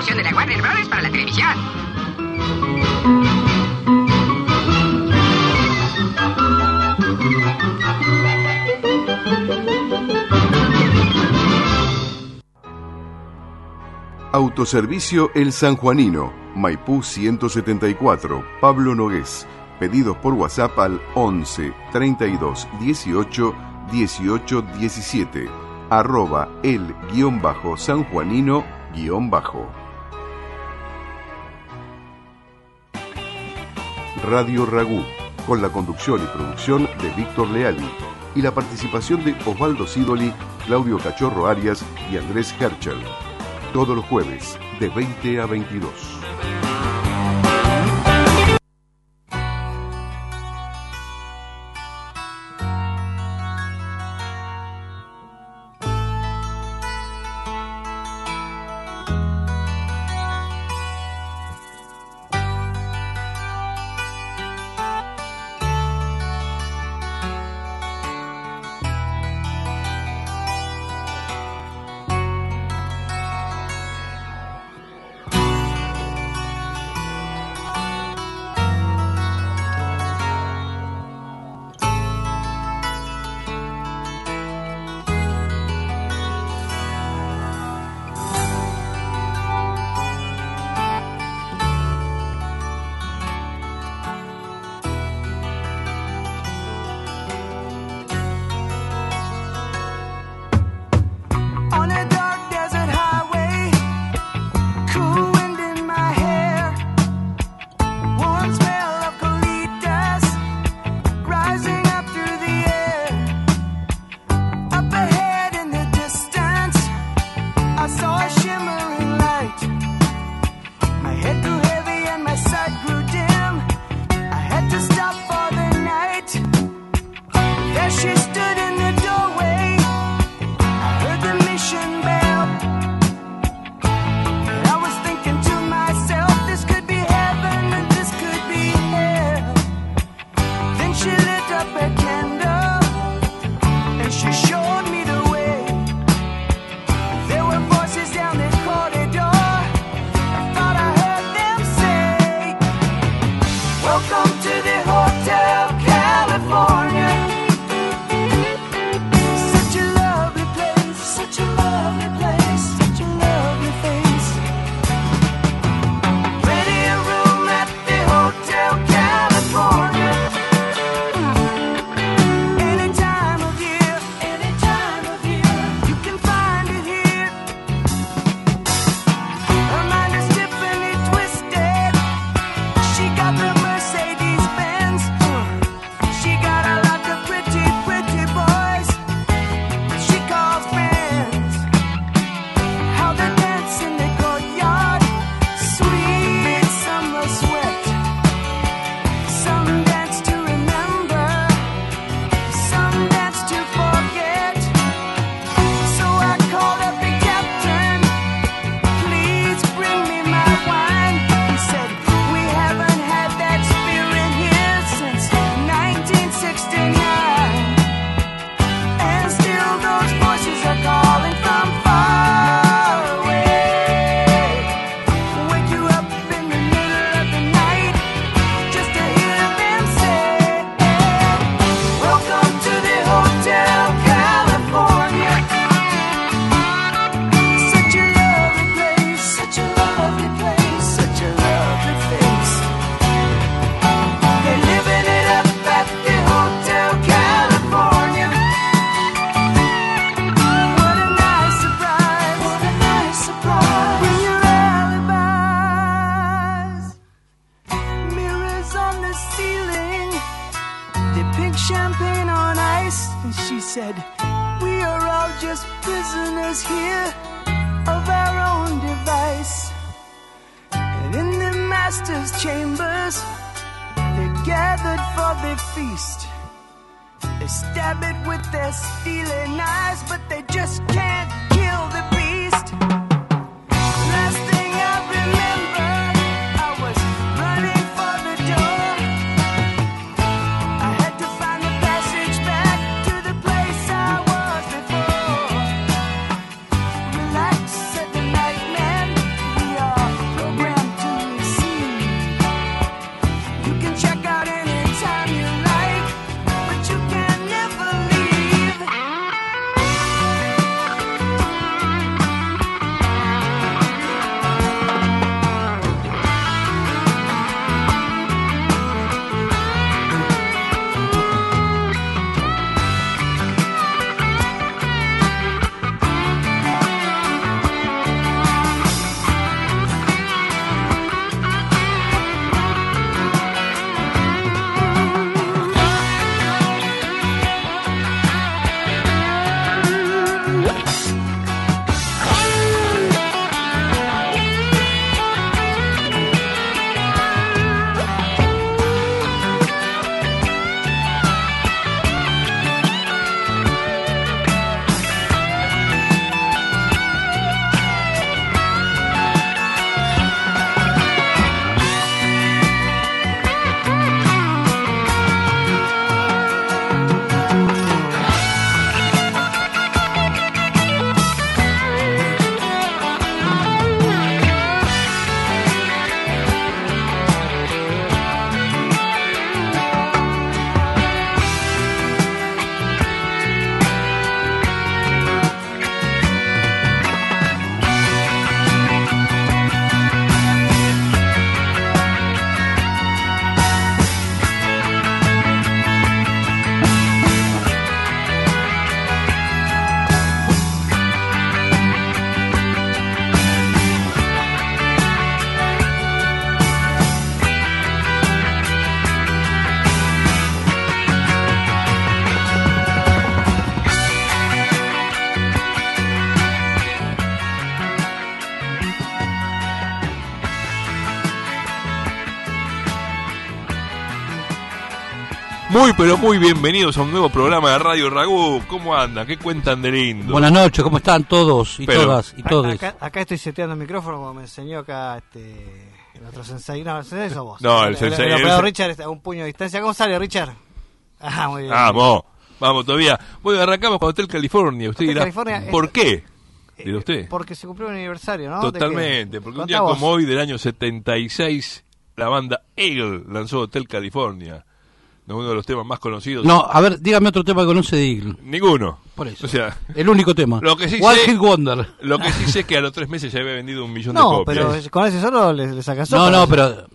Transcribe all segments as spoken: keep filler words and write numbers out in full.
promoción de la Warner Brothers para la televisión. Autoservicio El Sanjuanino, Maipú ciento setenta y cuatro, Pablo Nogués. Pedidos por WhatsApp al once, treinta y dos, dieciocho, dieciocho, diecisiete. Arroba el guión bajo sanjuanino guión bajo. Radio Ragú, con la conducción y producción de Víctor Leali y la participación de Osvaldo Sidoli, Claudio Cachorro Arias y Andrés Herschel. Todos los jueves, de veinte a veintidós. We are Muy pero muy bienvenidos a un nuevo programa de Radio Ragú. ¿Cómo andan? ¿Qué cuentan de lindo? Buenas noches, ¿cómo están todos y Pero, todas y todos? Acá, acá estoy seteando el micrófono como me enseñó acá este, el otro sensei. No, el sensei sos vos. No, el el, sensei- El, el operador el- Richard está a un puño de distancia. ¿Cómo sale, Richard? Ah, muy bien. Vamos, vamos todavía. Bueno, arrancamos con Hotel California. Usted Hotel dirá, California ¿por es- qué? Eh, Dirá usted. Porque se cumplió un aniversario, ¿no? ¿De Totalmente, qué? porque un día Contá como vos. hoy del año setenta y seis, la banda Eagle lanzó Hotel California. Uno de los temas más conocidos. No, a ver, dígame otro tema que conoce de Eagle. Ninguno. Por eso. O sea, El único tema. Lo que sí One sé- Hit Wonder. lo que sí sé es que a los tres meses ya había vendido un millón de No, copias. pero con ese solo le, le sacas No, sopa. no, pero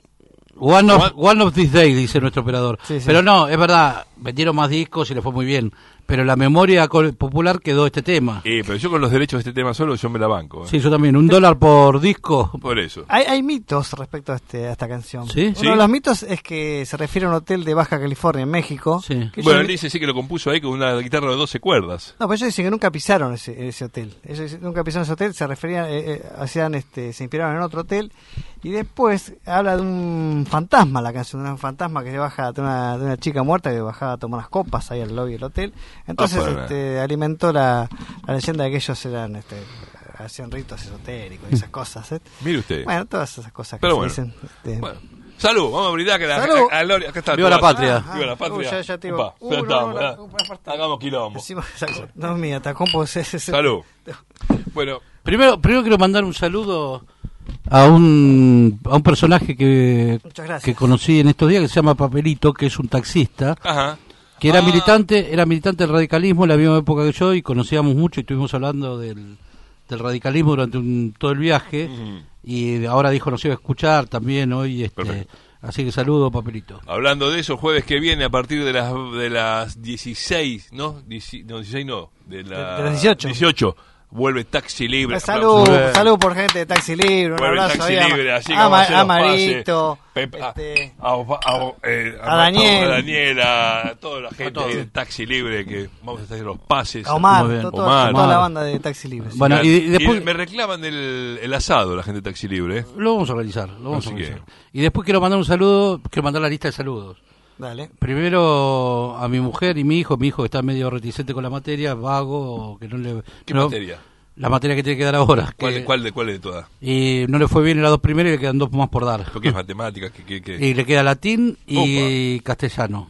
One of, One- one of these days, dice nuestro operador. Sí, sí. Pero no, es verdad, vendieron más discos y le fue muy bien. Pero en la memoria co- popular quedó este tema. Eh, pero yo con los derechos de este tema solo yo me la banco. ¿eh? Sí, yo también. Un dólar por disco. Por eso. Hay, hay mitos respecto a, este, a esta canción. ¿Sí? Uno Sí. de los mitos es que se refiere a un hotel de Baja California, en México. Sí. Que Bueno, ellos- él dice sí que lo compuso ahí con una guitarra de doce cuerdas. No, pero ellos dicen que nunca pisaron ese, ese hotel. Ellos dicen- nunca pisaron ese hotel, se referían, eh, eh, hacían, este, se inspiraron en otro hotel. Y después habla de un fantasma, la canción, de un fantasma que se baja, de una, de una chica muerta que bajaba a tomar unas copas ahí al lobby del hotel. Entonces, Ah, para. este, alimentó la, la leyenda de que ellos eran, este, hacían ritos esotéricos y esas cosas. ¿eh? Mire usted. Bueno, todas esas cosas que Pero se bueno. dicen. este, Bueno, salud, vamos a brindar que la, Salud. a- a Gloria- acá está Viva la Tomás. patria. Viva la Ah, patria. uy, ya- ya te digo. Upa, Uh, ya no, estamos, no, ¿verdad? no, no, aparte- Hagamos quilombo. encima, no, mía, Tacompo es ese. Salud. Bueno, Primero, primero quiero mandar un saludo a un, a un personaje que, Muchas gracias. que conocí en estos días que se llama Papelito, que es un taxista. ajá. Que era Ah. militante, era militante del radicalismo en la misma época que yo y conocíamos mucho y estuvimos hablando del, del radicalismo durante un, todo el viaje Ujú. y ahora dijo nos iba a escuchar también hoy, este, Perfecto. así que saludo Papelito. Hablando de eso, jueves que viene a partir de las de las dieciséis, ¿no? Dieci- no, dieciséis no, de, la, De- de las dieciocho. dieciocho. Vuelve Taxi Libre. Salud, Aplausos. salud por gente de Taxi Libre, un Vuelve abrazo Taxi ahí a- Libre, así que a, vamos a hacer Ma- a los pases. Marito, Pepe- a- este, a, a- eh, a Daniel. a Daniel, a toda la gente todos. de Taxi Libre que vamos a hacer los pases. a Omar, Muy bien. to- toda, Omar. toda la Omar. banda de Taxi Libre. sí. Bueno, y, y después me reclaman el, el asado la gente de Taxi Libre. ¿eh? lo vamos a organizar, lo vamos Así a organizar. que- Y después quiero mandar un saludo, quiero mandar la lista de saludos. Dale. Primero a mi mujer y mi hijo, mi hijo que está medio reticente con la materia, vago, que no le... ¿Qué no- materia? La materia que tiene que dar ahora. ¿Cuál, que- de, cuál, de, ¿Cuál de todas? Y no le fue bien en las dos primeras y le quedan dos más por dar. Porque es matemáticas. Que, que, que- Y le queda latín y castellano.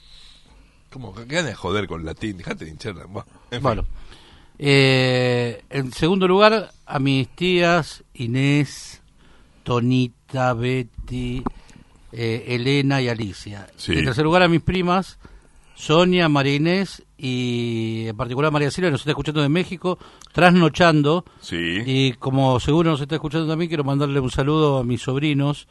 ¿Cómo? ¿Qué ganas de joder con latín? Dejate de hincharla. Bueno, en fin. Bueno, eh, en segundo lugar, a mis tías Inés, Tonita, Betty, eh, Elena y Alicia. Sí. En tercer lugar, a mis primas, Sonia, María Inés y en particular María Silvia, que nos está escuchando de México, trasnochando. Sí. Y como seguro nos está escuchando también, quiero mandarle un saludo a mis sobrinos,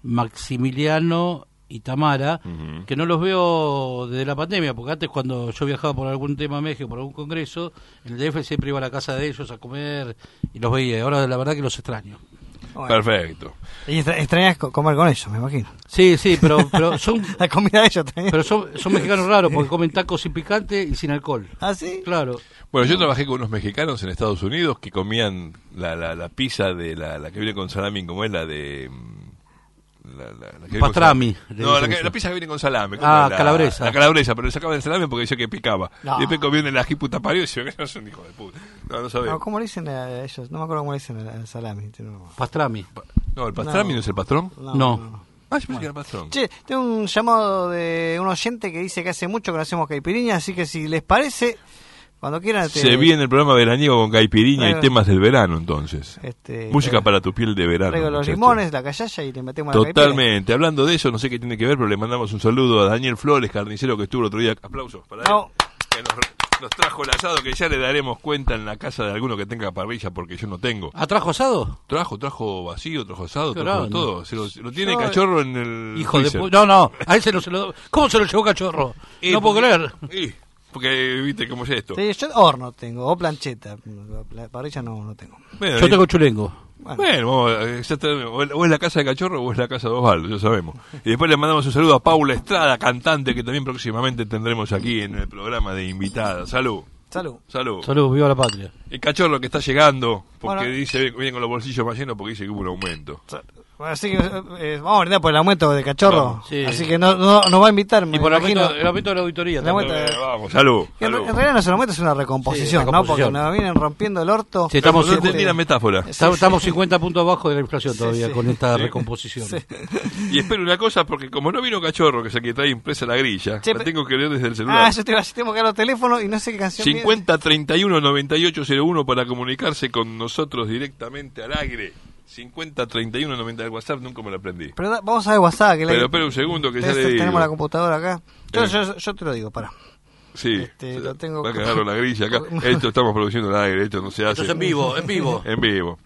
Maximiliano y Tamara, Ujú. que no los veo desde la pandemia, porque antes cuando yo viajaba por algún tema a México, por algún congreso, en el D F siempre iba a la casa de ellos a comer y los veía. Ahora la verdad que los extraño. Bueno. Perfecto. Y extra- extrañas co- comer con ellos, me imagino. Sí, sí, pero pero son La comida de ellos también. pero son, son mexicanos raros porque comen tacos sin picante y sin alcohol. ¿Ah, sí? Claro. Bueno, yo trabajé con unos mexicanos en Estados Unidos que comían la, la, la pizza de la, la que viene con salami, como es la de... mm, La, la, la que viene con Pastrami, salami. le No, la, dicen que- eso. la pizza que viene con salame. ¿cómo Ah, es? La- calabresa. La calabresa, pero le sacaban el salame porque decía que picaba. No. Y después comían el ají puta parió y decía que no son hijos de puta. No, no No, sabemos. ¿cómo le dicen a ellos? No me acuerdo cómo le dicen al al salami. No, Pastrami. No, el pastrami no, No. es el patrón. no, No. no. Ah, yo pensé que era el patrón. Che, tengo un llamado de un oyente que dice que hace mucho que no hacemos caipiriña, así que si les parece, cuando quieran... te- Se viene el programa veraniego con caipiriña Bueno. y temas del verano, entonces. Este, Música te- para tu piel de verano. Traigo los muchacho. limones, la callaya y le metemos la caipira. Totalmente. Hablando de eso, no sé qué tiene que ver, pero le mandamos un saludo a Daniel Flores, carnicero que estuvo el otro día. Aplausos para él. No. Que nos, nos trajo el asado que ya le daremos cuenta en la casa de alguno que tenga parrilla porque yo no tengo. ¿Atrajo asado? Trajo, trajo vacío, trajo asado, Qué trajo grande. todo. Se lo, se lo tiene Yo- cachorro en el Hijo de freezer. pu- No, no, a ese no se lo... ¿Cómo se lo llevó cachorro? Y no puedo porque- creer. y, porque viste cómo es esto. Sí, yo horno tengo, o plancheta. La parrilla no, no tengo. Bueno, Yo y- tengo chulengo. Bueno, Bueno, vamos, eh, ya está, o es- o es la casa de Cachorro o es la casa de Osvaldo, ya sabemos. Y después le mandamos un saludo a Paula Estrada, cantante, que también próximamente tendremos aquí en el programa de invitada. Salud, salud. salud. Salud, viva la patria. El Cachorro que está llegando, porque Bueno. dice, viene con los bolsillos más llenos porque dice que hubo un aumento. Así que eh, vamos a brindar por el aumento de Cachorro. Vamos, sí. Así que no, no, nos va a invitar. Y por el imagino. aumento, el aumento de la auditoría. El también. aumento- Eh, vamos, salud. Que en, salud. en realidad no es un aumento, es una recomposición, Sí, ¿no? Porque recomposición. nos vienen rompiendo el orto. Sí, estamos, No cincu- entendí la metáfora. estamos, estamos cincuenta puntos abajo de la inflación Sí, todavía sí. con esta Sí. recomposición. Sí. Y espero una cosa, porque como no vino Cachorro, que es el que trae impresa la grilla, Sí, la pe- tengo que leer desde el celular. Ah, yo te iba a decir, tengo que dar los teléfonos y no sé qué canción viene. cincuenta treinta y uno noventa y ocho cero uno para comunicarse con nosotros directamente al aire. cincuenta treinta y uno noventa el WhatsApp nunca me lo aprendí. Pero da- vamos a ver WhatsApp. Que la- Pero espera un segundo que ya Este- le digo. Tenemos la computadora acá. Yo, Eh. yo, yo te lo digo, para. Sí, Este, lo tengo- va a cagarlo la grilla acá. Esto estamos produciendo al aire, esto no se hace. Esto es en vivo, en vivo. En vivo.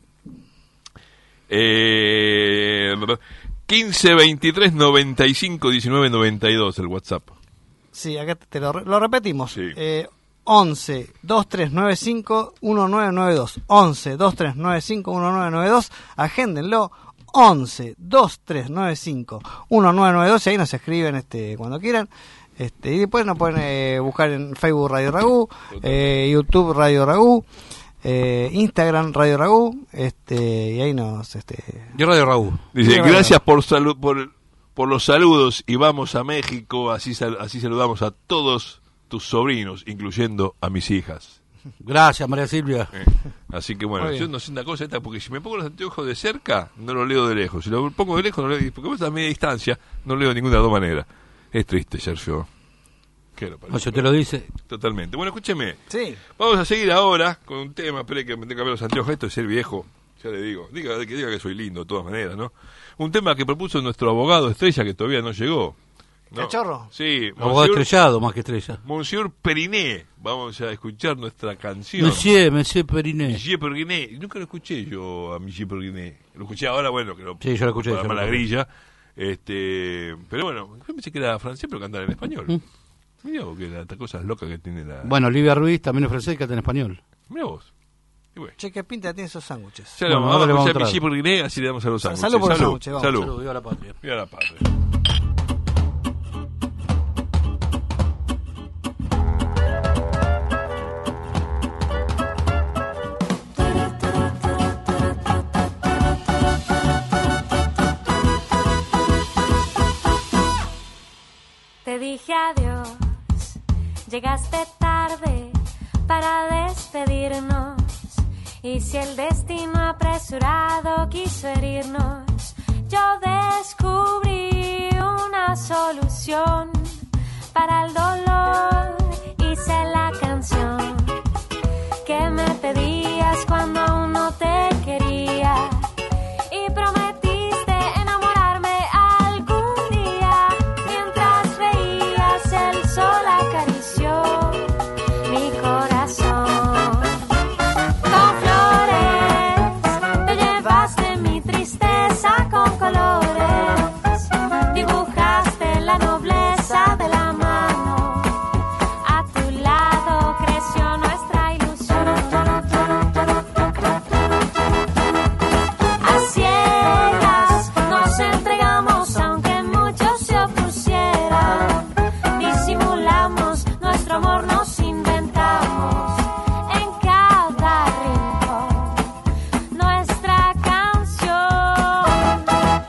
Eh, quince veintitrés noventa y cinco diecinueve noventa y dos el WhatsApp. Sí, acá te, te lo, re- lo repetimos. Sí. Eh, once veintitrés noventa y cinco diecinueve noventa y dos. once veintitrés noventa y cinco diecinueve noventa y dos. Agéndenlo. once veintitrés noventa y cinco diecinueve noventa y dos. Y ahí nos escriben este cuando quieran. Este, y después nos pueden eh, buscar en Facebook Radio Ragú, eh, YouTube Radio Ragú, eh, Instagram Radio Ragú, este, y ahí nos este Yo Radio Raúl. Dice, Sí, bueno. gracias por, salu- por, por los saludos y vamos a México, así, sal- así saludamos a todos tus sobrinos, incluyendo a mis hijas. Gracias, María Silvia. Eh, Así que bueno, Muy bien. yo no sé una cosa esta, porque si me pongo los anteojos de cerca, no lo leo de lejos. Si lo pongo de lejos, no lo leo, porque a media distancia, no lo leo de ninguna de las dos maneras. Es triste, Sergio. ¿Qué lo parece? No, si te lo dice. Totalmente. Bueno, escúcheme. sí. Vamos a seguir ahora con un tema. Espere que me tenga que ver los anteojos. Esto es ser viejo. Ya le digo. Diga que diga que soy lindo, de todas maneras, ¿no? Un tema que propuso nuestro abogado estrella que todavía no llegó. ¿no? ¿Cachorro? Sí. Abogado Monsieur, estrellado más que estrella. Monsieur Periné. Vamos a escuchar nuestra canción. Monsieur, Monsieur Periné. Monsieur Periné. Nunca lo escuché yo a Monsieur Periné. Lo escuché ahora, bueno, que lo Sí, yo lo escuché, para yo lo la escuché. grilla. Este, pero bueno, yo pensé que era francés, pero cantaba en español. Mm. Mirá vos que las cosas locas que tiene la... Bueno, Olivia Ruiz también es francés y canta en español. Mirá vos. Y bueno. Che, qué pinta tiene esos sándwiches. Ya Bueno, lo ahora vamos le a vamos a escuchar traer. Michi Periné, así le damos a los sándwiches. Salud por los Salud. sándwiches, vamos. Salud. Salud, viva la patria. Viva la patria. Te dije adiós, llegaste tarde para despedirnos. Y si el destino apresurado quiso herirnos, yo descubrí una solución para el dolor. Hice la canción que me pedías cuando aún no te quería. Y prometiste enamorarme algún día. Mientras reías, el sol acarició mi corazón. Con flores te llevaste mi tristeza con colores. Dibujaste la nobleza de la mano. A tu lado creció nuestra ilusión. A ciegas nos entregamos aunque muchos se opusieran. Disimulamos nuestro amor, nos inventamos en cada rincón nuestra canción.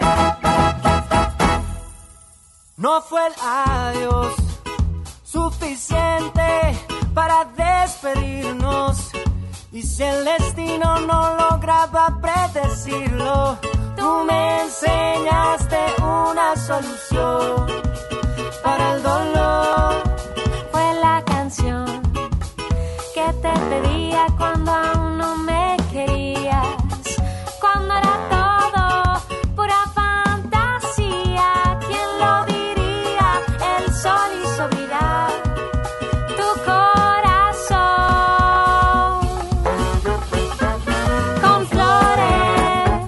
No fue el adiós suficiente para despedirnos. Y si el destino no lograba predecirlo, tú me enseñaste una solución para el dolor. Fue la canción que te pedía cuando aún no me querías, cuando era todo pura fantasía. ¿Quién lo diría? El sol hizo brillar tu corazón. Con flores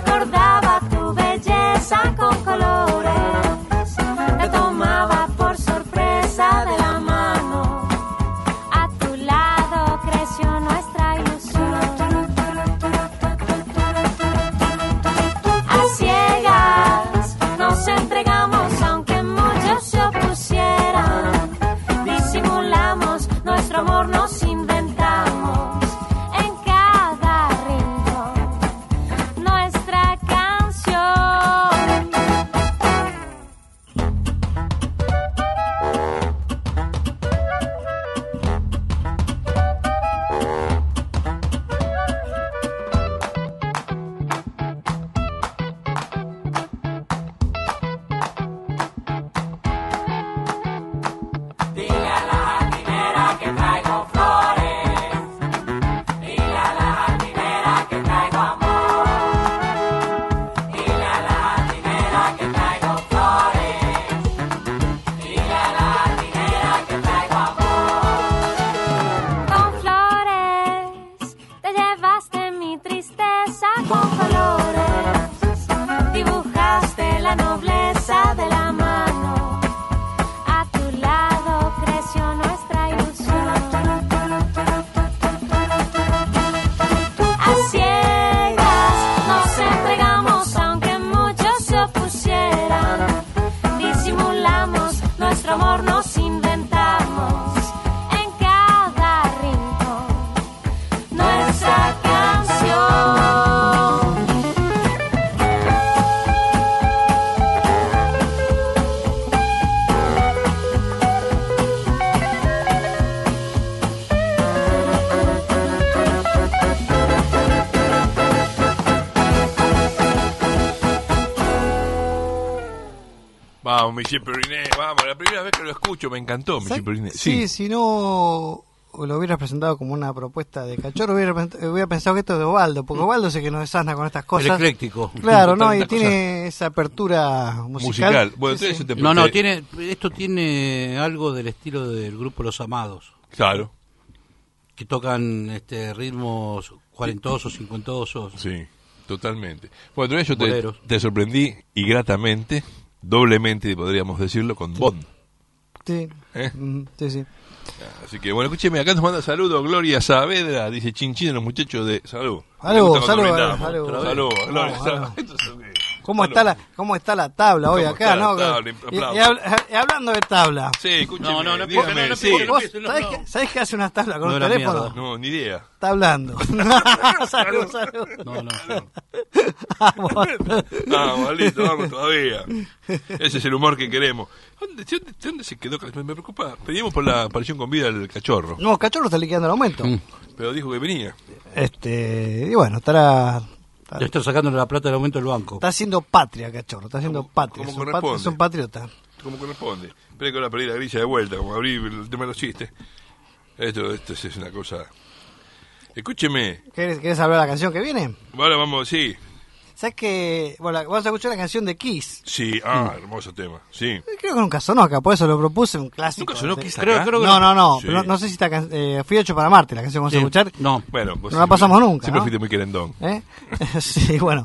recordaba tu belleza con colores. Te tomaba por sorpresa. con colores, dibujaste la nobleza de la mano. A tu lado creció nuestra ilusión. A ciegas nos entregamos aunque muchos se opusieran. Disimulamos nuestro amor, nos inventamos en cada rincón nuestra canción. Vamos, Michel Periné, vamos, la primera vez que lo escucho me encantó, Michel Periné. Sí, si no lo hubieras presentado como una propuesta de Cachorro, hubiera, hubiera pensado que esto es de Osvaldo, porque Osvaldo sé que nos desasna con estas El cosas. ecléctico. Claro, no, y Tantas tiene esa apertura musical. musical. Bueno, Sí, entonces sí. yo te No, no, te- tiene, esto tiene algo del estilo del grupo Los Amados, Claro, que tocan este ritmos cuarentosos, cincuentosos. sí, totalmente. Bueno, entonces yo te, Boleros. te sorprendí y gratamente, doblemente podríamos decirlo, con Bond. Sí, ¿Eh? mm, sí, sí. Así que bueno, escúcheme, acá nos manda saludos Gloria Saavedra, dice Chinchín, los muchachos de salud. Salud, Me gusta cuando salud, brindamos. salud. Salud, Gloria. Vamos, salud. vamos. Entonces, ¿Cómo salud. está la cómo está la tabla hoy ¿Cómo acá, está la no? tabla? Y- Aplausos. y habl- y hablando de tabla. Sí, escúcheme, No, no, no dígame, empiece, no, no sí. empiece, no ¿Vos empiece, sabés, no. que, sabés que hace unas tablas con No, el la teléfono? mierda. No, ni idea. Está hablando. salud, salud. No, no. Vamos. Vamos, listo, vamos todavía. Ese es el humor que queremos. ¿Dónde, dónde, dónde se quedó? Me, me preocupa. Pedimos por la aparición con vida del cachorro, No, Cachorro está liquidando el aumento. Mm. pero dijo que venía. Este, y bueno, estará Le está sacando la plata del aumento del banco. está haciendo patria, Cachorro, está haciendo Como- patria, como es un, pat- corresponde. es un patriota. Como corresponde. Espera que ahora perdí la grilla de vuelta, como abrí el tema de los chistes. Esto, esto es una cosa. Escúcheme. ¿Querés, querés hablar de la canción que viene? Ahora vamos, sí. ¿Sabes que bueno, vamos a escuchar la canción de Kiss? Sí, ah, hermoso tema. Sí. Creo que nunca sonó acá, por eso lo propuse, un clásico. ¿Nunca sonó De- Kiss Creo- acá? creo que No, no, no, Sí. pero no, no sé si está can- eh, Fui hecho para Marte, la canción que vamos Sí. a escuchar. No. Bueno, pues No la siempre- pasamos nunca, Siempre ¿no? fuiste muy querendón. ¿Eh? Sí, bueno,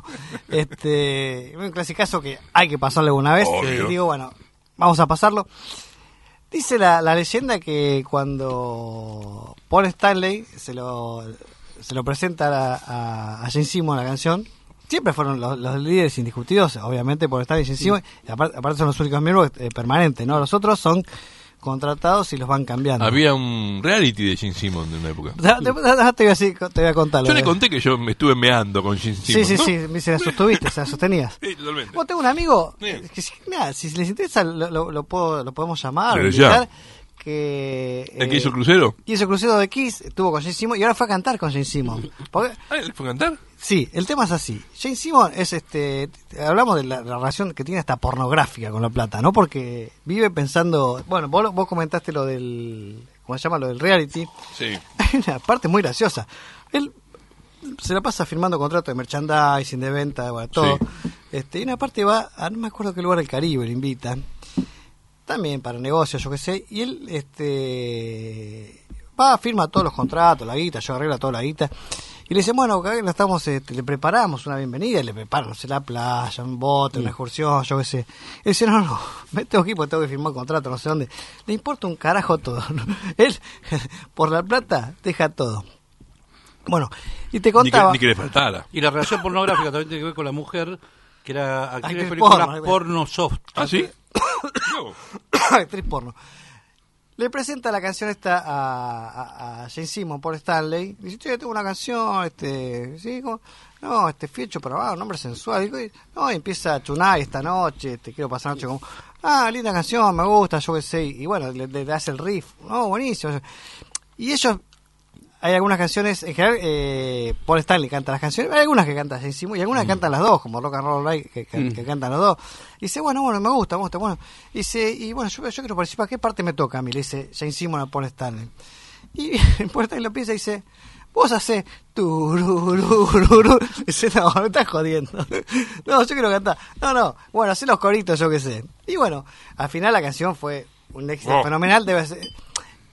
este, un clasicazo que hay que pasarle una vez. Obvio. Y digo, bueno, vamos a pasarlo. Dice la, la leyenda que cuando Paul Stanley se lo, se lo presenta a, a, a Gene Simmons la canción, siempre fueron los, los líderes indiscutidos, obviamente Paul Stanley y Gene Simmons, y aparte, aparte son los únicos miembros eh, permanentes, ¿no? Los otros son contratados y los van cambiando. Había un reality de Gene Simmons en una época. Ya, te, ya te voy a, decir- te voy a contar. Yo lo le de- conté que yo me estuve meando con Gene Sí, Simmons. sí, ¿no? sí, me dice, la sostuviste, o sea, sostenías. Sí, totalmente. Vos tengo un amigo Bien. que si, mirá, si les interesa lo, lo, lo puedo, lo podemos llamar, Pero invitar, ya. que ¿El que eh, hizo el crucero? hizo el crucero de Kiss, estuvo con Jane Simmons y ahora fue a cantar con Jane Simmons. Porque, Ah, ¿le fue a cantar? sí, el tema es así. Jane Simmons es este, hablamos de la, la relación que tiene hasta pornográfica con la plata, ¿no? Porque vive pensando, bueno, vos, vos comentaste lo del, ¿cómo se llama? Lo del reality. Sí. Hay una parte muy graciosa. Él se la pasa firmando contratos de merchandising, de venta, bueno, todo. Sí. Este, y una parte va a, no me acuerdo qué lugar del Caribe, le invitan. También para negocios, yo qué sé. Y él este, va, firma todos los contratos, la guita, yo arregla toda la guita. Y le dicen, bueno, acá la estamos, este, le preparamos una bienvenida, le preparan, no sé, la playa, un bote, una excursión, yo qué sé. Él dice, no, no, me tengo que ir porque tengo que firmar un contrato, no sé dónde. Le importa un carajo todo. Él, por la plata, deja todo. Bueno, y te Ni que, contaba... ni que le faltara. Y la relación pornográfica también tiene que ver con la mujer, que era actriz Actriz de películas porno, porno soft. ¿Ah, sí? No. actriz porno. Le presenta la canción esta a, a, a Jane Simmons, Paul Stanley. Dice, che, tengo una canción, este, ¿sí? ¿Cómo? No, este, fui hecho para un hombre sensual. Digo, no, y empieza Tonight esta noche, te quiero pasar la noche como, ah, linda canción, me gusta, yo qué sé. Y bueno, le, le hace el riff, no, buenísimo. Y ellos, hay algunas canciones, en general, eh, Paul Stanley canta las canciones, hay algunas que canta Jane Simmons y algunas que cantan las dos, como Rock and Roll Live, que, que, que cantan los dos. Y dice, bueno, bueno, me gusta, me gusta, bueno. Y dice, y bueno, yo, yo quiero participar, ¿qué parte me toca a mí? Le dice Jane Simmons a Paul Stanley. Y Paul Stanley lo piensa y dice, vos hacés tururururu. Dice, no, me estás jodiendo. No, yo quiero cantar. No, no, bueno, hacé los coritos, yo qué sé. Y bueno, al final la canción fue un éxito Oh. fenomenal, debe ser.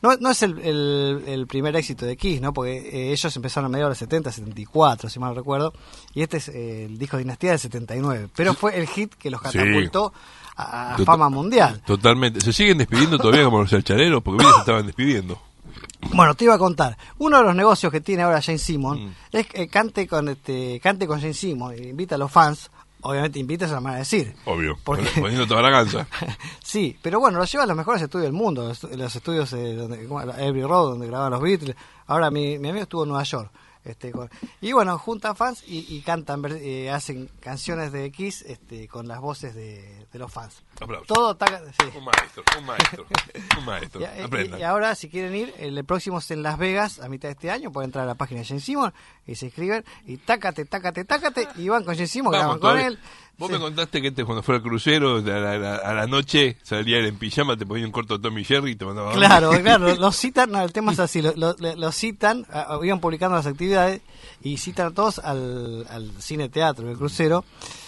no, no es el, el, el primer éxito de Kiss, ¿no? Porque eh, ellos empezaron a mediados de los setenta, setenta y cuatro, si mal no recuerdo, y este es eh, el disco Dinastía del setenta y nueve, pero fue el hit que los catapultó sí. a, a Tot- fama mundial. Totalmente. ¿Se siguen despidiendo todavía como los chalchareros? Porque bien se estaban despidiendo. Bueno, te iba a contar. Uno de los negocios que tiene ahora Jane Simmons Mm. es que cante con este cante con Jane Simmons, invita a los fans. Obviamente invita, es la manera de decir. Obvio. Porque- Poniendo toda la ganza. Sí, pero bueno, lo lleva a los mejores estudios del mundo, los, los estudios eh, donde, ¿cómo era? Abbey Road, donde grababan los Beatles. Ahora mi, mi amigo estuvo en Nueva York. Este, con- y bueno, juntan fans y, y cantan, ver- eh, hacen canciones de Kiss este, con las voces de, de los fans. Aplausos. Todo taca- sí. Un maestro, un maestro, un maestro. Y, y- Aprendan. y ahora, si quieren ir, el próximo es en Las Vegas, a mitad de este año. Pueden entrar a la página de Jane Simmons y se inscriben. Y tácate, tácate, tácate. Y van con Jane Simmons, Vamos, graban con todavía. él. Vos Sí. me contaste que este, cuando fue al crucero, a la, a la- a la noche salía él en pijama, te ponía un corto de Tommy Jerry y te mandaba a dormir. Claro, claro, lo citan, no, el tema es así, lo, lo, lo citan, ah, iban publicando las actividades y citan a todos al, al cine teatro del crucero.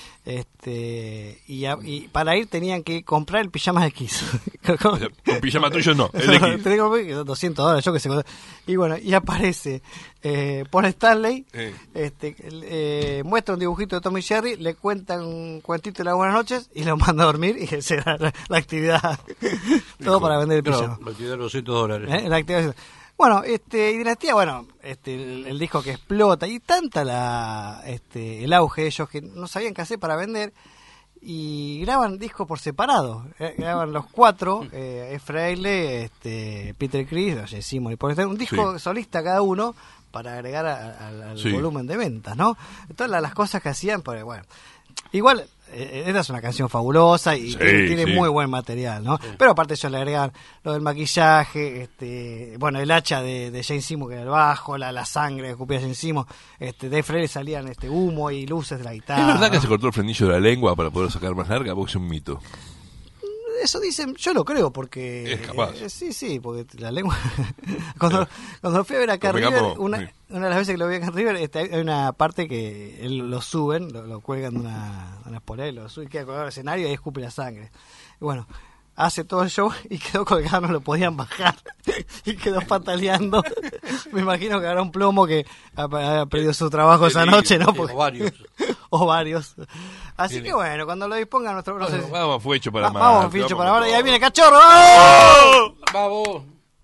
Este y, a- y para ir tenían que comprar el pijama de Kiss. O sea, con pijama tuyo no, el de Kiss. Tenés que comprar doscientos dólares, yo que sé. Y bueno, y aparece eh, Paul Stanley, Eh. este, eh, muestra un dibujito de Tommy Jerry, le cuenta un cuentito de las buenas noches y lo manda a dormir y esa era la, la actividad. Todo para vender el pijama. Claro, me quedaron doscientos dólares. ¿Eh? La actividad. Bueno, este, y Dinastía, bueno, este, el, el disco que explota y tanta la, este, el auge de ellos que no sabían qué hacer para vender y graban discos por separado. Eh, graban los cuatro, eh, Ed Frehley, este, Peter Criss, Jane Simmons y Paul Stanley, un disco Sí. solista cada uno para agregar a- a- al Sí. volumen de ventas, ¿no? Todas las, las cosas que hacían, pues bueno. Igual, eh, esta es una canción fabulosa y Sí, tiene, tiene sí. muy buen material, ¿no? Pero aparte ellos le agregan lo del maquillaje, este, bueno, el hacha de, de Jane Simmons que era el bajo, la, la sangre que escupía Jane Simmons, este, de Frehley salían este humo y luces de la guitarra. ¿Es verdad que ¿no? se cortó el frenillo de la lengua para poder sacar más larga? Porque es un mito. Eso dicen, yo lo creo porque... Es capaz. eh, sí, sí, porque la lengua... cuando, cuando lo fui a ver acá Convengamos, River, una, sí. una de las veces que lo vi acá en River, este, hay una parte que él lo suben, lo, lo cuelgan de una, de una polea y lo suben, queda colgado al escenario y ahí escupe la sangre. Y bueno, hace todo el show y quedó colgado, no lo podían bajar. Y quedó pataleando. Me imagino que habrá un plomo que ha, ha perdido su trabajo esa noche, ¿no? Porque- O varios. o varios. Así Tiene- que bueno, cuando lo disponga nuestro... no sé Bueno, si- vamos, fue hecho para Va- más. vamos, Fincho, para con ahora. Y ahí todo. viene Cachorro. ¡Vamos! Vamos.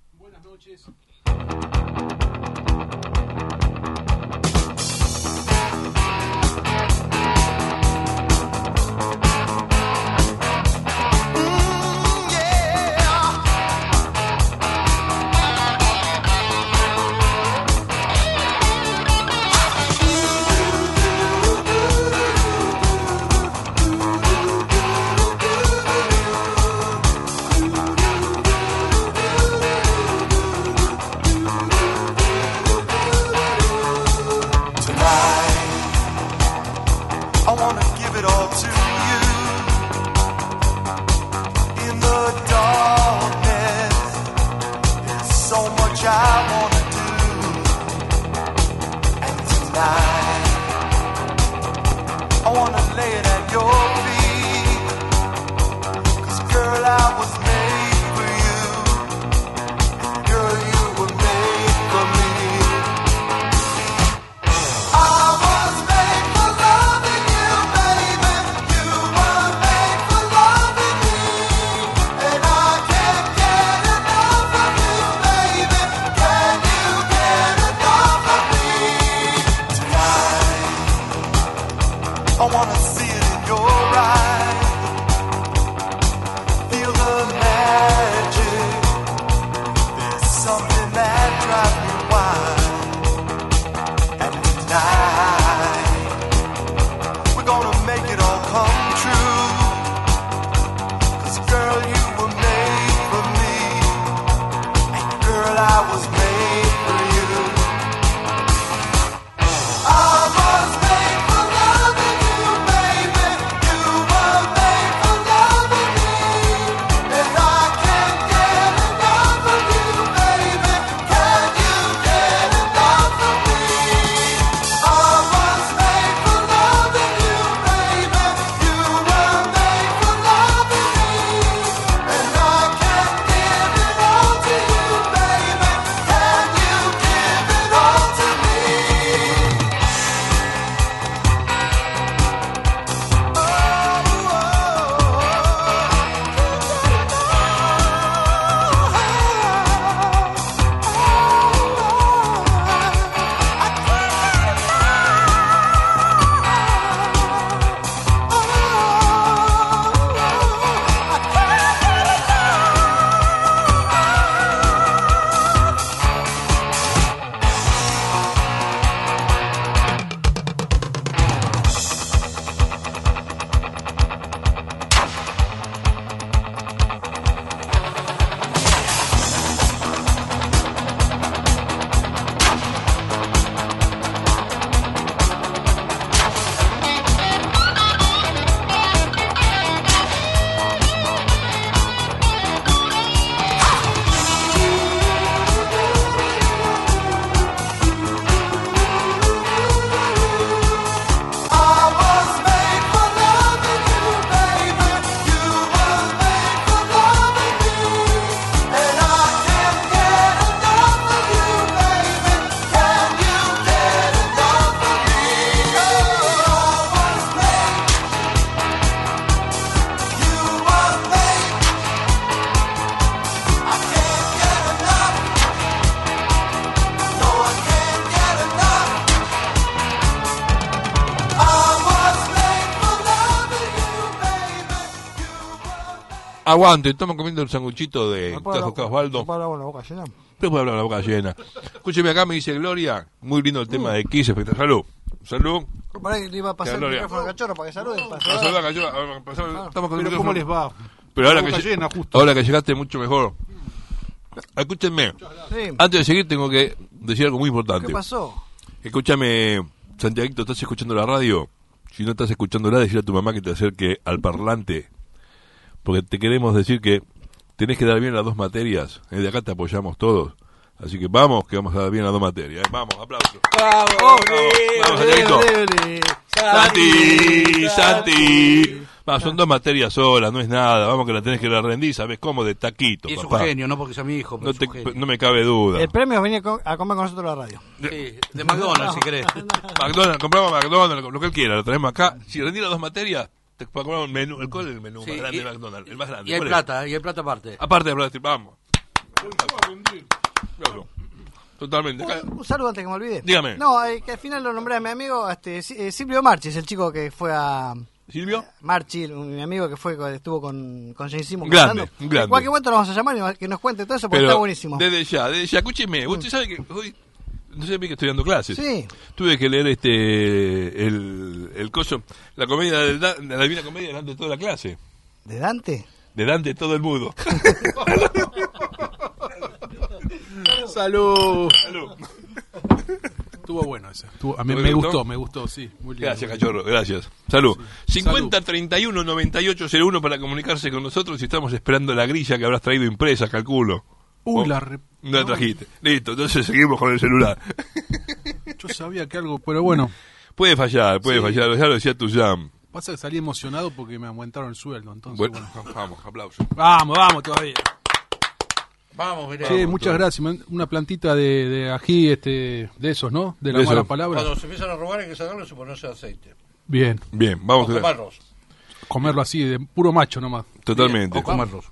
Tonight, I wanna give it all to you. In the darkness, there's so much I wanna do. And tonight, I wanna lay it at your feet. 'Cause girl, I was made for you. And girl, you were made for me. I was made for loving you, baby. You Aguante, estamos comiendo el sanguchito de ¿No puedo Cajo hablar- Osvaldo. no puedo hablar con la boca llena? Después puede hablar la boca llena. Escúcheme acá, me dice Gloria. Muy lindo el tema de Kiss. Espectacular. Salud. Salud. Pará que le iba a pasar el Gloria. micrófono al cachorro para que salude. para Pasó saludar. la cayó, ah, pasó- Estamos con el Pero ¿cómo micrófono. les va? Pero ahora Boca que, llena, justo. ahora que llegaste mucho mejor. Escúchenme. Sí. Antes de seguir tengo que decir algo muy importante. ¿Qué pasó? Escúchame, Santiaguito, ¿estás escuchando la radio? Si no estás escuchándola, decirle a tu mamá que te acerque al parlante. Porque te queremos decir que tenés que dar bien las dos materias. Eh, de acá te apoyamos todos. Así que vamos, que vamos a dar bien las dos materias. Eh. Vamos, aplausos. ¡Bravo! Vamos, Santiaguito. Santi, Santi. Va, son dos materias solas, no es nada. Vamos que la tenés que la rendir, ¿sabes cómo? De taquito, Y es un papá. genio, no porque sea mi hijo, pero No, es te- un genio. no me cabe duda. El premio es venir a co- a comer con nosotros a la radio. Sí, de McDonald's, si querés. McDonald's, compramos McDonald's, lo que él quiera, lo tenemos acá. Si rendí las dos materias, te compramos un menú. ¿El cuál es el menú Sí, más grande y- de McDonald's? El más grande. Y hay ¿cuál es? plata, y hay plata aparte. Aparte de plata, vamos. Claro. Totalmente. Acá- Un saludo antes que me olvide. Dígame. No, eh, que al final lo nombré a mi amigo este, eh, Silvio Marchi, es el chico que fue a... ¿Silvio? Marchi, un- mi amigo que fue estuvo con, con Jane Simmons Grande, cantando. grande. En cualquier momento lo vamos a llamar y que nos cuente todo eso porque Pero está buenísimo. desde ya, desde ya, escúcheme, usted sabe que hoy, no sé, a mí que estoy dando clases. Sí. Tuve que leer este, el, el coso, la comedia, del Da- de la Divina Comedia delante de toda la clase. ¿De Dante? Delante de todo el mundo. ¡Salud! Salud. Estuvo bueno ese. Estuvo- a mí ¿Te me gustó? gustó, me gustó, sí. Muy lindo. Gracias, cachorro, gracias. Salud. Sí. cincuenta treinta y uno noventa y ocho cero uno para comunicarse con nosotros y estamos esperando la grilla que habrás traído impresa, calculo. Uy, Oh, la re- No la trajiste. Listo, entonces seguimos con el celular. Yo sabía que algo, pero bueno. Puede fallar, puede Sí. fallar, ya lo decía tu Jam. Pasa que salí emocionado porque me aumentaron el sueldo, entonces Bueno, bueno. vamos, aplausos. Vamos, vamos todavía. Vamos, mirá. Sí, muchas gracias. Me- Una plantita de, de ají, este, de esos, ¿no? De la De eso. mala palabra. Cuando se empiezan a robar hay que sacarlo y ponerse aceite. Bien, Bien, vamos O a comerlos. comerlo así, de puro macho nomás. Totalmente. O comerlos.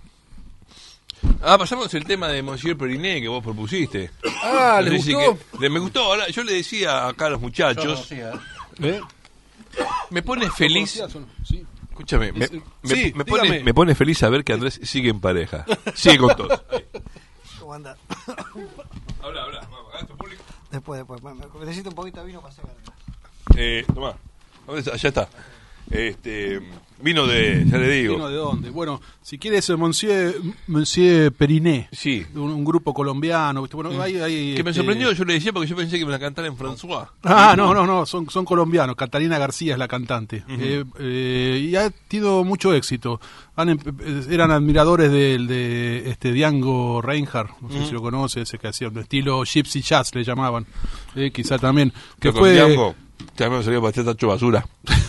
Ah, pasamos el tema de Monsieur Periné que vos propusiste. Ah, No ¿les sé si gustó? que- le- me gustó. Ahora, yo le decía acá a los Yo no muchachos, hacía, ¿eh? ¿Eh? me pone feliz. ¿Conocías o no? Sí. Escúchame, me, Sí, me- me pone, dígame. me pone feliz saber que Andrés sigue en pareja. Sigue con todos. Ahí. ¿Cómo anda? Habla, habla, vamos, acá está tu público. Después, después. me- me- Necesito un poquito de vino para sacar. Eh, tomá. ¿Dónde está? Allá está. Este, vino de, ya le digo. ¿Vino de dónde? Bueno, si quieres, eh, Monsieur, Monsieur Periné. Sí. Un, un grupo colombiano. ¿viste? Bueno, hay, hay, Que me este- sorprendió, yo le decía porque yo pensé que me la cantara en François. Ah, no, no, no, son, son colombianos. Catalina García es la cantante. Eh, eh, y ha tenido mucho éxito. Han em- eh, eran admiradores del de este Django Reinhardt, no sé si lo conoce, ese que hacía un estilo Gypsy Jazz, le llamaban. Eh, quizá también. Que Que fue, Django, ya me salió bastante tacho basura.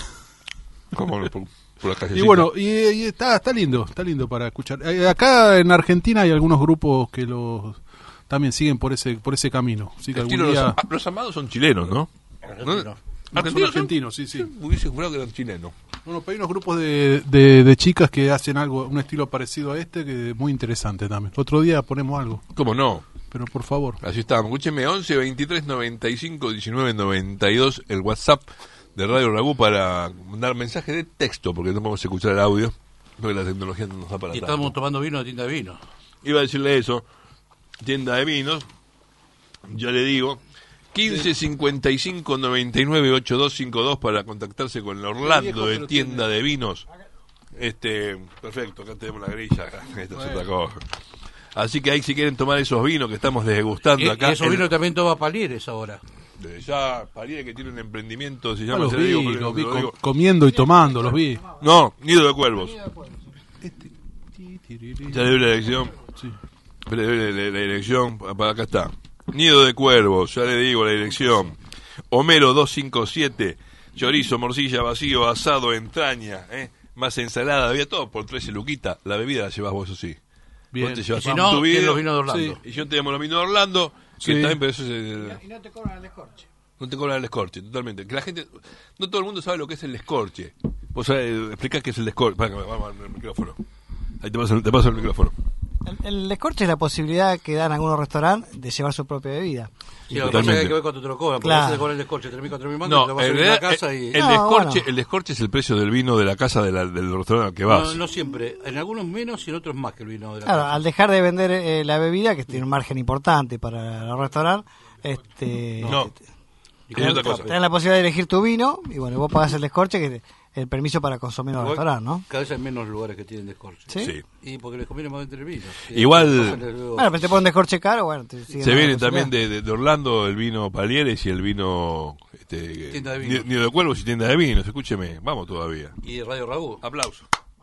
Como por, por la calle. y bueno, y, y está, está lindo, está lindo para escuchar. Eh, acá en Argentina hay algunos grupos que los también siguen por ese por ese camino. Así que algún los, día... ah, los amados son chilenos, ¿no? Argentinos. Son ¿Argentinos? argentinos, sí, sí. Hubiese jurado que eran chilenos. Bueno, pero hay unos grupos de, de, de chicas que hacen algo, un estilo parecido a este, que es muy interesante también. Otro día ponemos algo, ¿Cómo no? pero por favor. Así estamos. Escúcheme, once veintitrés noventa y cinco diecinueve noventa y dos, el WhatsApp de Radio Ragú para mandar mensaje de texto, porque no podemos escuchar el audio, porque la tecnología no nos da para Y tanto. estamos tomando vino de tinta de vino. Iba a decirle eso, tienda de vinos, ya le digo, quince cincuenta y cinco noventa y nueve ochenta y dos cincuenta y dos para contactarse con la Orlando de tienda de vinos. Este, perfecto, acá tenemos la grilla, esto es otra cosa. Así que ahí si quieren tomar esos vinos que estamos degustando Y, acá. y esos el- vinos también toma Palieres ahora. Desde ya, Pariere que tiene un emprendimiento, se Ah, llama... los se lo vi, digo, los se vi lo co- digo. comiendo y tomando, los vi. No, Nido de Cuervos. Ya le doy la dirección. Sí. Le doy la, la- la dirección, para acá está. Nido de Cuervos, ya le digo la dirección. Homero doscientos cincuenta y siete, chorizo, morcilla, vacío, asado, entraña, ¿eh? Más ensalada, había todo por trece luquitas. La bebida la llevas vos, eso sí. Bien. Vos te Y llevas si tu no, video, tiene los vinos de Orlando. y yo te llamo los vinos de Orlando, que Sí. también, pero eso es el- Y no te cobran el descorche. no te cobran el escorche, totalmente. Que la gente, no todo el mundo sabe lo que es el escorche. Vos sabés, explicás qué es el escorche. Para, vamos al micrófono. Ahí te paso, te paso el micrófono. El, el descorche es la posibilidad que dan algunos restaurantes de llevar su propia bebida. Sí, lo que pasa es que hay que ver cuánto te lo cobran, porque Claro. a veces te cobran el descorche tres mil, cuatro mil mangos, No, te lo vas a en servir en la realidad, casa el, y... el No, descorche, bueno. el descorche es el precio del vino de la casa de la- del restaurante al que vas. No, no siempre, en algunos menos y en otros más que el vino de la Claro, casa. al dejar de vender eh, la bebida, que tiene un margen importante para el restaurante, este, No. este, Y tenés, otra cosa. tenés la posibilidad de elegir tu vino y bueno, vos pagás el descorche, que es el permiso para consumir en el Igual, restaurante, ¿no? Cada vez hay menos lugares que tienen descorche. ¿Sí? Sí. Y porque les conviene más vender el vino. Sí, Igual- entonces, luego- Bueno, pero te ponen descorche caro, bueno, te siguen Se dando viene la también posibilidad. de, de- de Orlando el vino Palieres y el vino este, Tienda de vinos. Ni- Nido de Cuervos y tienda de vinos. Escúcheme, vamos todavía. Y Radio Ragú. Aplauso.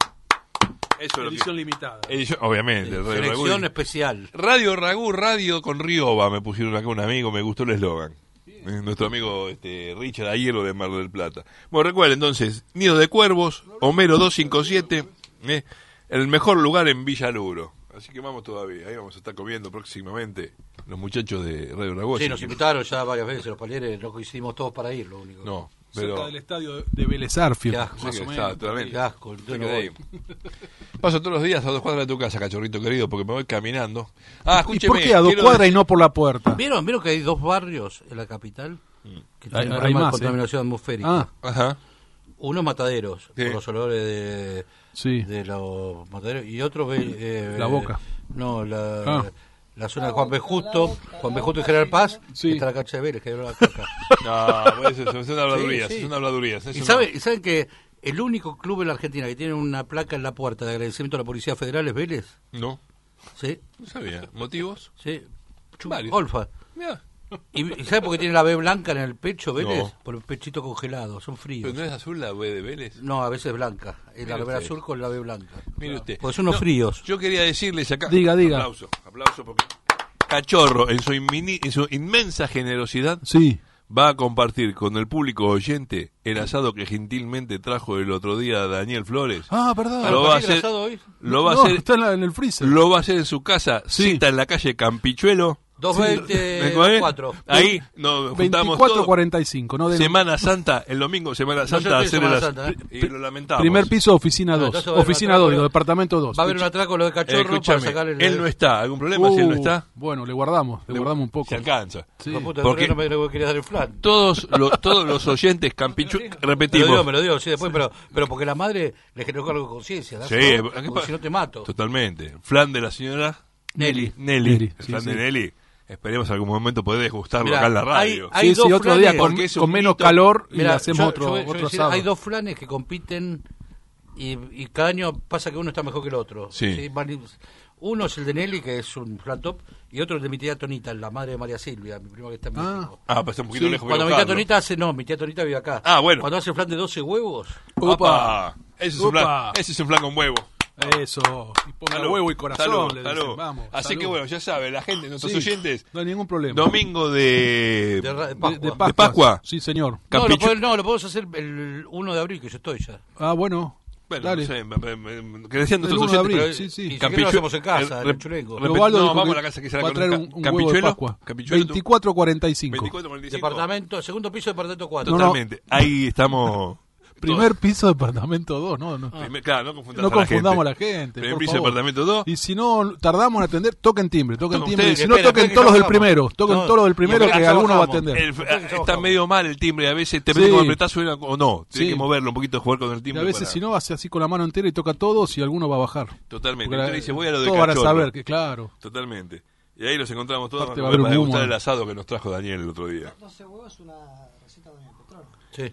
Eso es lo Edición que... limitada. Edición- obviamente. Radio Selección Ragú. especial. Radio Ragú, radio con Rioba, me pusieron acá un amigo, me gustó el eslogan. Eh, Nuestro amigo este, Richard Ayero de Mar del Plata. Bueno, recuerden entonces, Nido de Cuervos, Homero doscientos cincuenta y siete, eh, el mejor lugar en Villa Luro. Así que vamos todavía, ahí vamos a estar comiendo próximamente los muchachos de Radio Ragú. Sí, así nos que- invitaron ya varias veces los palieres, no coincidimos todos para ir, lo único. No, Cerca pero... del estadio de Vélez Arfield, Qué asco. más Sí, o que menos. está, totalmente. Qué asco, entonces Se no queda voy. ahí. Paso todos los días a dos cuadras de tu casa, cachorrito querido, porque me voy caminando. Ah, ¿Y escúcheme. por qué a dos quiero cuadras y decir- no por la puerta? ¿Vieron, ¿Vieron que hay dos barrios en la capital que Hay- tienen hay problemas más, de ¿eh? contaminación atmosférica? Ah, Ajá. Uno Mataderos, Sí. por los olores de, sí. de los mataderos, y otro eh, La Boca. No, la, Ah. la zona de Juan B. Justo, Juan B. Justo y General Paz, Sí. que está la cancha de Vélez, que hay olor a caca. No, pues eso, son habladurías, Sí, sí. son habladurías. ¿Y eso no. saben, y saben que el único club en la Argentina que tiene una placa en la puerta de agradecimiento a la Policía Federal es Vélez? No, Sí, no sabía. ¿Motivos? sí. Varios. Golfa. Mirá. ¿Y, y sabe por qué tiene la B blanca en el pecho, Vélez? No. Por el pechito congelado, son fríos. ¿Pero no es azul la B de Vélez? No, a veces blanca. Es Mire la remera usted. azul con la B blanca. Mire usted. Porque son unos No, fríos. Yo quería decirles acá... Diga, diga. Aplauso, aplauso porque... Cachorro, en su, inmini- en su inmensa generosidad, Sí. va a compartir con el público oyente el asado que gentilmente trajo el otro día Daniel Flores. Ah, verdad. Lo ¿Lo va a parece hacer, asado hoy? lo va a No, hacer, está en, la- en el freezer. lo va a hacer en su casa, Sí. cita en la calle Campichuelo. doscientos ¿Me acuerdo? veinticuatro. Ahí nos juntamos veinticuatro todos. cuarenta y cinco, ¿no? De- Semana Santa, el domingo, Semana Santa, yo estoy hacer Semana el as- Santa, ¿eh? y lo lamentamos. Primer piso, oficina No, dos. entonces va a haber Oficina un dos, atraco, digo, ¿no? departamento dos. Va a haber un atraco lo de Eh, cachorro para escúchame, sacar el... él no está. ¿Algún problema si él no Uh, está? Bueno, le guardamos, le, guardamos un poco. Se alcanza. Sí. Hijo de puta, Porque- no me no me quería dar el flan. Todos los, todos los oyentes Campichuelo, Me lo digo, repetimos. me lo digo, sí, después, pero, pero porque la madre le generó cargo de conciencia. ¿das? Sí, ¿No? ¿qué Porque pa- si no te mato. Totalmente. Flan de la señora Nelly. Nelly. Nelly, El sí, flan sí. de Nelly. Esperemos algún momento poder degustarlo Mirá, acá en la hay- radio. hay Sí, dos sí, otro flanes. día con, Porque es un con menos mito. calor y Mira, hacemos yo- otro, yo voy- yo voy a otro decir, asado. hay dos flanes que compiten y, y cada año pasa que uno está mejor que el otro. Sí. Van- Uno es el de Nelly, que es un flan top, y otro es de mi tía Tonita, la madre de María Silvia, mi prima que está en Ah. México. Ah, pues está un poquito Sí, lejos. voy a Cuando mi tía buscarlo. Tonita hace, no, mi tía Tonita vive acá. Ah, bueno. Cuando hace el flan de doce huevos, Opa. Ese es, un Opa. flan, ese es un flan con huevo. Eso. Y ponga Salud, huevo y corazón. salud, le salud. dicen, vamos, Así salud. que bueno, ya sabe, la gente, nuestros Sí, oyentes, No hay ningún problema. domingo de... de, ra- de De, Pascua. de Pascua. Pascua. Sí, señor. no, lo Campichu- podemos, no, lo podemos hacer el uno de abril, que yo estoy ya. Ah, bueno. Bueno, Dale. no sé, me- me- me- que decían El nuestros uno de oyentes... abril, Pero- sí, sí. y si Campichu- querés lo hacemos en casa, en eh, el Chulengo. repet- Ubaldo no, dijo vamos que a la casa que se la va a traer conozca. un, un huevo de Campichuelo, Pascua. Campichuelo, veinticuatro cuarenta y cinco. veinticuatro cuarenta y cinco. Departamento, segundo piso, departamento cuatro. No, no. Totalmente. Ahí estamos... Primer piso, departamento dos. No, no. Primer- claro, no confundamos, No a la confundamos gente. a la gente. Primer por piso, favor. departamento dos. Y si no tardamos en atender, toquen timbre, toquen Toquen timbre. Y ustedes, si no, espera, toquen espera que todos los ya del bajamos. primero. Toquen No, todos los del primero espera que que ya alguno va a bajamos. atender. El- Ustedes que ya está bajamos. medio mal el timbre, a veces te Sí. mete como apretás suena o no. Tienes Sí. que moverlo un poquito, jugar con el Y timbre. a veces, para- si no, hace así con la mano entera y toca a todos y alguno va a bajar. Totalmente. Porque Usted la- dice, voy a lo de todos van a cachorro. saber que, claro. Totalmente. Y ahí los encontramos todos Aparte para, va a haber un para degustar humo. el asado que nos trajo Daniel el otro día. doce huevos es una receta de Doña Petrona. Sí.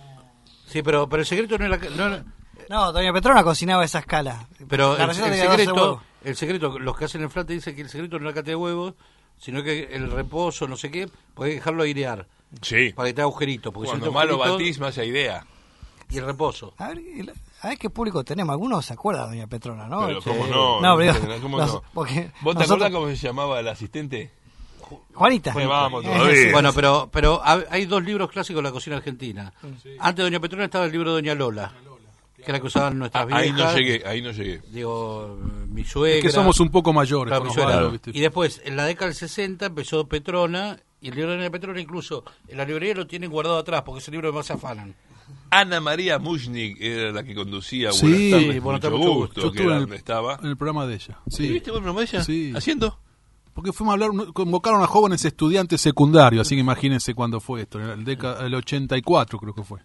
Sí, pero, pero el secreto no es la... No, No, Doña Petrona cocinaba a esa escala. pero la el, receta el tenía doce secreto, huevos. el secreto, los que hacen el flan te dicen que el secreto no es la cantidad de huevos, sino que el reposo, no sé qué, podés dejarlo airear, Sí. para que te haga agujerito. Porque Cuando si no te malo agujerito, batís, más esa idea. y el reposo. A ver, y la- a ver qué público tenemos. Algunos se acuerdan de Doña Petrona, ¿no? Pero Sí. cómo no. No, pero- ¿Cómo los- no? porque ¿Vos te nosotros- acordás cómo se llamaba el asistente? Juanita. Pues vamos Eh, todavía. sí. Bueno, pero pero ha- hay dos libros clásicos de la cocina argentina. Antes de Doña Petrona estaba el libro de Doña Lola, que era que usaban nuestras viejas. Ahí no llegué, ahí no llegué. Digo, mi suegra. Que somos un poco mayores. Claro, con mi Osvaldo, suegra. ¿viste? Y después, en la década del sesenta, empezó Petrona, y el libro de Doña Petrona incluso, en la librería lo tienen guardado atrás, porque ese libro más se afanan. Ana María Mushnik era la que conducía Sí, Buenas tardes, Buenas mucho tardes, mucho gusto, Yo que estuve era en donde el, estaba. en el programa de ella. ¿Sí? Sí. ¿Viste el programa de ella? Sí. ¿Haciendo? Porque fuimos a hablar, uno- convocaron a jóvenes estudiantes secundarios, así que imagínense cuándo fue esto, en el, deca, el ochenta y cuatro creo que fue.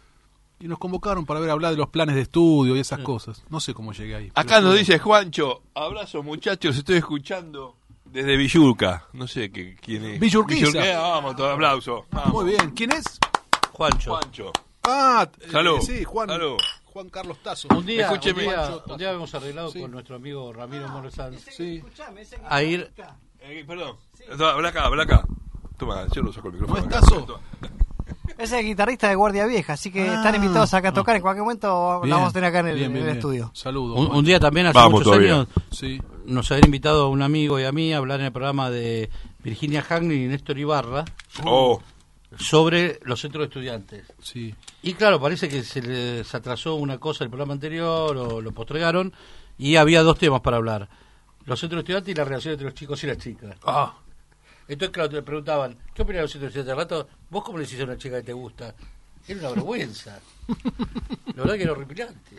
Y nos convocaron para ver hablar de los planes de estudio y esas cosas. No sé cómo llegué ahí. Acá pero nos fue- dice Juancho, abrazo muchachos, estoy escuchando desde Villurca. No sé qué, quién es. Villurquiza. Villurca, vamos, todo aplauso. Vamos. Muy bien. ¿Quién es? Juancho. Juancho. Ah, eh, Salud. sí, Juan, Salud. Juan Carlos Tazo. Un día, un Escúcheme. día, un día hemos arreglado Sí. con nuestro amigo Ramiro Morazán Sí. a ir. Eh, perdón. No, habla acá, habla acá. Toma, yo lo saco el micrófono. ¿No es acá. Tazo? Es el guitarrista de Guardia Vieja, así que Ah. están invitados acá a tocar. En cualquier momento Bien. la vamos a tener acá en el, Bien, bien, en el bien. estudio. Saludos. Un, Juan. un día también, hace Vamos muchos todavía. años, Sí. nos habían invitado a un amigo y a mí a hablar en el programa de Virginia Hagner y Néstor Ibarra Oh, sobre los centros de estudiantes. Sí. Y claro, parece que se les atrasó una cosa del programa anterior o lo postergaron y había dos temas para hablar. Los centros de estudiantes y la relación entre los chicos y las chicas. ah. Entonces, claro, te preguntaban, ¿qué opinas de los centros de estudiantes? Al rato, ¿vos cómo le decís a una chica que te gusta? Era una vergüenza. La verdad que era horripilante.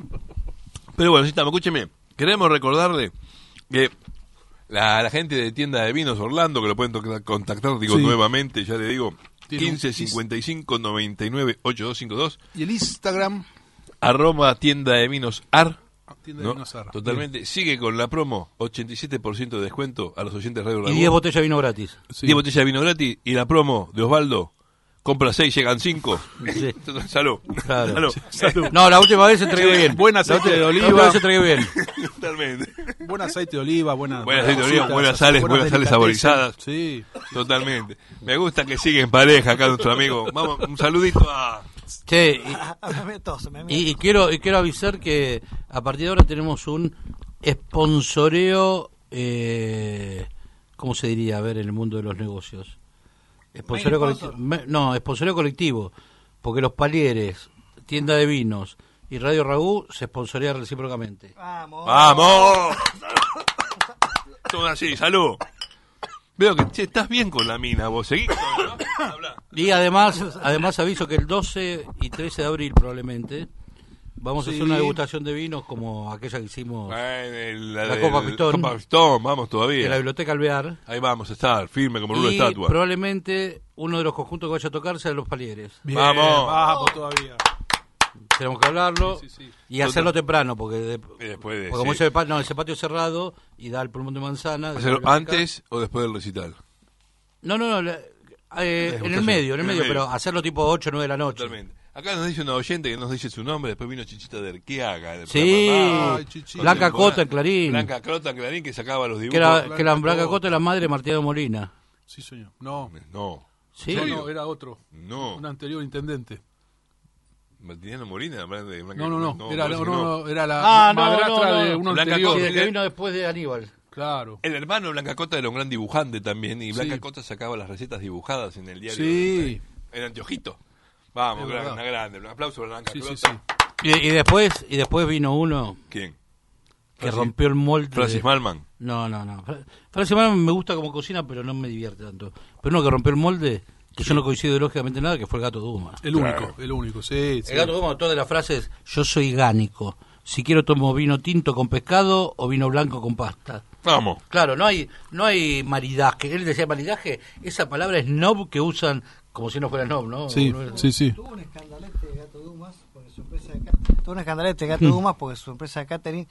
Pero bueno, sí, estamos, escúcheme. Queremos recordarle que la, la gente de tienda de vinos Orlando, que lo pueden to- contactar, digo Sí. nuevamente, ya le digo, Tiene un- quince cincuenta y cinco noventa y nueve ochenta y dos cincuenta y dos, Y el Instagram. arroba tienda de vinos ar. Tienda de ¿no? Vinos Ar. Totalmente. Sigue con la promo, ochenta y siete por ciento de descuento a los oyentes de Radio Y Raúl. diez botellas de vino gratis. Sí. diez botellas de vino gratis y la promo de Osvaldo, compra seis, llegan cinco. Sí. Salud. Claro. Salud. No, la última vez se entregué Sí, bien. buen La aceite última- de La oliva. última vez se entregué bien. Totalmente. Buen aceite de oliva, buena, Buen aceite de oliva, cositas, buenas así, sales, buenas sales delicatessen. saborizadas. Sí. Totalmente. Me gusta que sigue en pareja acá nuestro amigo. Vamos, un saludito a... Che, y, Ah, me toso, me- me- y- y quiero y quiero avisar que a partir de ahora tenemos un sponsoreo, eh, ¿cómo se diría? A ver, en el mundo de los negocios. Sponsoreo Main colectivo. sponsor. Me- No, sponsoreo colectivo. Porque los Palieres, tienda de vinos y Radio Ragú se sponsorean recíprocamente. Vamos. ¡Vamos! Todo así, salud. Veo que che, estás bien con la mina, vos seguís con ¿no? Habla. Y además, además aviso que el doce y trece de abril probablemente vamos a Sí. hacer una degustación de vinos como aquella que hicimos Ah, en el- la, La del- Copa Pistón. Copa Pistón, vamos en todavía. la Biblioteca Alvear. Ahí vamos a estar, firme como una Y estatua. probablemente uno de los conjuntos que vaya a tocar sea los Palieres. Bien, Vamos. Vamos todavía. Tenemos que hablarlo Sí, sí, sí. y hacerlo temprano porque, de- Y después de- porque como sí. ese, pa- no, ese patio es cerrado y da el pulmón de manzana. de la ¿Hacerlo biblioteca. antes o después del recital? No, no, no. la- eh, en Degustación. el medio, en el En el medio, medio. pero hacerlo tipo ocho o nueve de la noche. Totalmente. Acá nos dice una oyente que nos dice su nombre, después vino Chichita de Arqueaga. del Sí, programa. Ay, Chichita. Blanca Temporada. Cota en Clarín. Blanca Cota en Clarín que sacaba los dibujos. que era, Blanca que la Blanca Cota. Cota es la madre de Martínez Molina. Sí, señor. No. No, ¿Sí? No, no, era otro. no. Un anterior intendente. Martiniano Molina, Blanca- Blanca- No, no, no. era, parece no, que no, era la Ah, no, madrastra no, no. de uno Blanca anterior. Sí, Cota. de que vino después de Aníbal. Claro. El hermano de Blanca Cota era un gran dibujante también y Blanca Sí. Cota sacaba las recetas dibujadas en el diario. Sí. En anteojito. Vamos, Es gran- verdad. una grande. Un aplauso para Blanca Sí, sí, Cota. sí. Y, y después y después vino uno ¿Quién? que Francis- rompió el molde. Francis de- Malman. No, no, no. Fra- Francis Malman me gusta como cocina, pero no me divierte tanto. Pero uno que rompió el molde, que yo no coincido ideológicamente nada, que fue el Gato Dumas. El Claro. único, el único, sí. sí. El Gato Dumas, todas las frases, yo soy gánico. Si quiero tomo vino tinto con pescado o vino blanco con pasta. Vamos. Claro, no hay no hay maridaje. Él decía maridaje, esa palabra es snob que usan como si no fuera snob, ¿no? Sí, No es- sí, sí. Tuvo un escandalete de Gato Dumas porque su empresa de ca- tuvo un escandalete de Gato Dumas porque su empresa de catering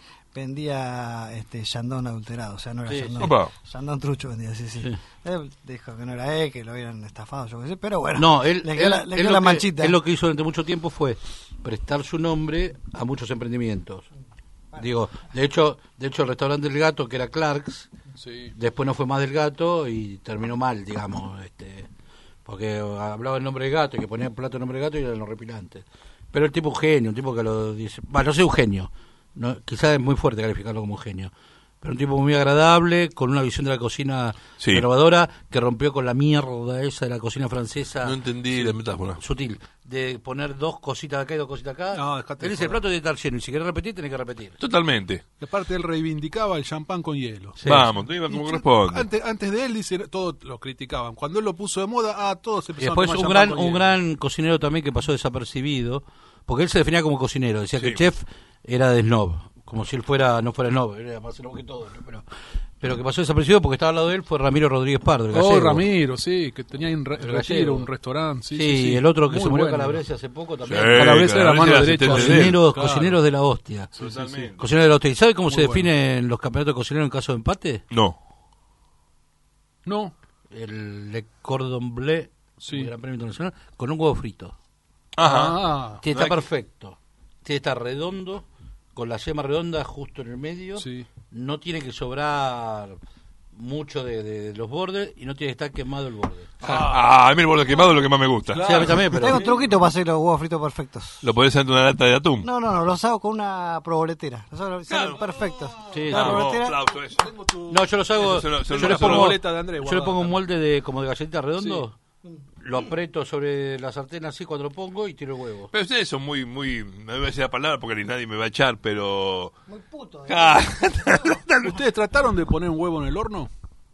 vendía este Chandon adulterado, o sea, no era Sí, Chandon. sí. Opa. Chandon trucho vendía, sí, sí, Sí. Él dijo que no era él, que lo habían estafado, yo qué sé, pero bueno. No, él, le quedó él- la, le él quedó lo la que- manchita. él lo que hizo durante mucho tiempo fue prestar su nombre a muchos emprendimientos. Digo, de hecho, de hecho el restaurante del Gato, que era Clark's, Sí. después no fue más del Gato y terminó mal, digamos, este, porque hablaba el nombre del gato y que ponía el plato el nombre del gato y eran los repilantes. Pero el tipo un genio, un tipo que lo dice, bueno, no sé un genio, no, quizás es muy fuerte calificarlo como un genio, pero un tipo muy agradable, con una visión de la cocina Sí. renovadora, que rompió con la mierda esa de la cocina francesa. No entendí la metáfora. Sutil, de poner dos cositas acá y dos cositas acá. No, dejate Él de dice, el joder. plato debe estar lleno, y si querés repetir, tenés que repetir. Totalmente. Y aparte él reivindicaba el champán con hielo. Sí. Vamos, te iba como Y corresponde. Antes, antes de él, dice, todos lo criticaban. Cuando él lo puso de moda, ah, todos Y empezaron después a un tomar gran, champán con un hielo. gran cocinero también que pasó desapercibido, porque él se definía como cocinero, decía que Sí. el chef era de snob, como si él fuera no fuera snob, era más snob que todo, ¿no? pero pero que pasó desapercibido porque estaba al lado de él fue Ramiro Rodríguez Pardo, el Oh, gallego. Ramiro, sí, que tenía en re- El Retiro, gallego. un restaurante. Sí, Sí, sí, sí. el otro que Muy se murió bueno. Calabrese hace poco también. Sí, Calabrese era la mano Calabrese derecha. era asistente de él. Cocineros, Claro. cocineros de la hostia. Totalmente. Cocineros de la hostia. ¿Y sabe cómo Muy se bueno. definen los campeonatos de cocinero en caso de empate? No. No, El Le Cordon Bleu, Sí. el Gran Premio Internacional, con un huevo frito. Ajá. ah, Tiene que No estar hay que- perfecto. Tiene que estar redondo, con la yema redonda justo en el medio. sí. No tiene que sobrar mucho de, de los bordes y no tiene que estar quemado el borde. Ah, a mí el borde quemado es lo que más me gusta. Sí, a mí también, pero... Tengo un truquito para hacer los huevos fritos perfectos. Lo podés hacer en una lata de atún. No, no, no, los hago con una proboletera. Los hago, salen Claro. perfectos. Sí, La sí. proboletera- aplauso eso. No, yo los hago... Eso se lo- se lo- yo les se lo- pongo, boleta de Andrés yo le guardada pongo un también. molde de como de galletita redondo, lo aprieto sobre la sartén así cuando lo pongo y tiro el huevo. Pero ustedes son muy, muy, no voy a decir la palabra porque ni nadie me va a echar, pero... Muy puto. ¿eh? Ah, ¿Ustedes trataron de poner un huevo en el horno?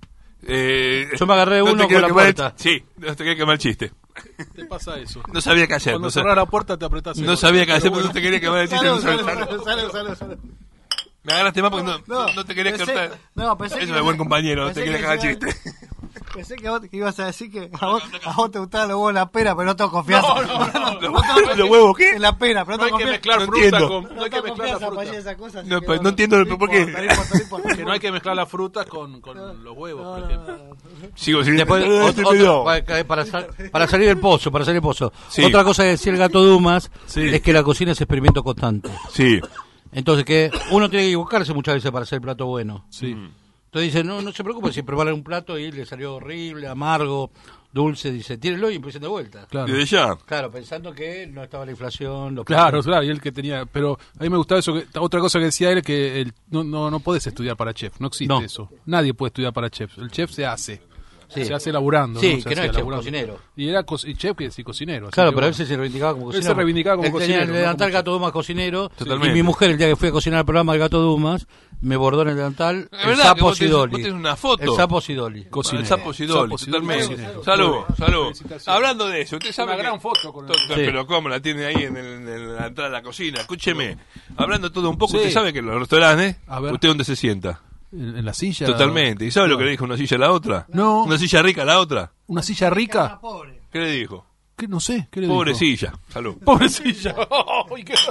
eh, Yo me agarré no te uno quiero con la quemar el- puerta. Sí, no te quería quemar el chiste. ¿Te pasa eso? No sabía qué hacer. Cuando No, sa- cerrás la puerta te apretás el no horno. sabía qué hacer, Pero pero no te quería quemar el chiste. Salud, No sabía- salud, salud, salud, salud. Me agarraste más porque no, No, no, no te quería pensé- cortar. no, pensé Eso que- es buen compañero, no te pensé quería que cagar el iba- chiste. Pensé que, vos, que ibas a decir que a vos, a vos te gustaban los huevos en la pera, pero no tengo confianza. ¿Los, los huevos qué? En la pera, pero No no, hay que tengo mezclar No fruta entiendo. con... No hay que mezclar la fruta. Esa cosa, así No, que pues, no entiendo el- ¿por qué? importa, no importa, no importa. Que no hay que mezclar las frutas con, con los huevos, No, por no, ejemplo. no, no. Sigo sin Después, Eh, ot- se otro- me dio. para, para sal- para salir del pozo, para salir del pozo. Sí. Otra cosa que decía el gato Dumas Sí. es que la cocina es experimento constante. Sí. Entonces que uno tiene que equivocarse muchas veces para hacer el plato bueno. Sí. Entonces dice, no, no se preocupe si prepara un plato y le salió horrible, amargo, dulce, dice, tírenlo y empiecen de vuelta. Claro. Desde ya. Claro, pensando que no estaba la inflación. Los Claro, precios. claro, y él que tenía, pero a mí me gustaba eso, que, otra cosa que decía él, que el, no, no, no podés estudiar para chef, no existe No. eso, nadie puede estudiar para chef, el chef se hace, Sí. se hace laburando. Sí, ¿no? Se que no hacía es chef, laburando. cocinero. Y era co- y chef que sí, cocinero. así Claro, que pero él bueno. se reivindicaba como Él cocinero. se reivindicaba como Él tenía cocinero, el no delantal como Gato Dumas cocinero. Totalmente. Y mi mujer, el día que fui a cocinar el programa del Gato Dumas, me bordó en el delantal Es el verdad que sapo vos tenés- Sidoli. vos tenés una foto. El sapo Sidoli. Cocinero. El sapo Sidoli, Sapo Sidoli, totalmente. cocinero. Salud, Muy bien. salud. Felicitaciones. Hablando de eso, usted sabe Una que- gran foto con el- To- to- Sí. Pero cómo la tiene ahí en, el- en la entrada de la cocina. Escúcheme, hablando todo un poco, Sí. usted sabe que en los restaurantes, A ver. ¿usted dónde se sienta? En, en la silla. Totalmente. ¿Y sabe lo que le dijo una silla a la otra? No. ¿Una silla rica a la otra? Una silla rica. Pobre. ¿Qué le dijo? ¿Qué? No sé, ¿qué le Pobre dijo? silla. Salud. Pobre silla. Ay, qué-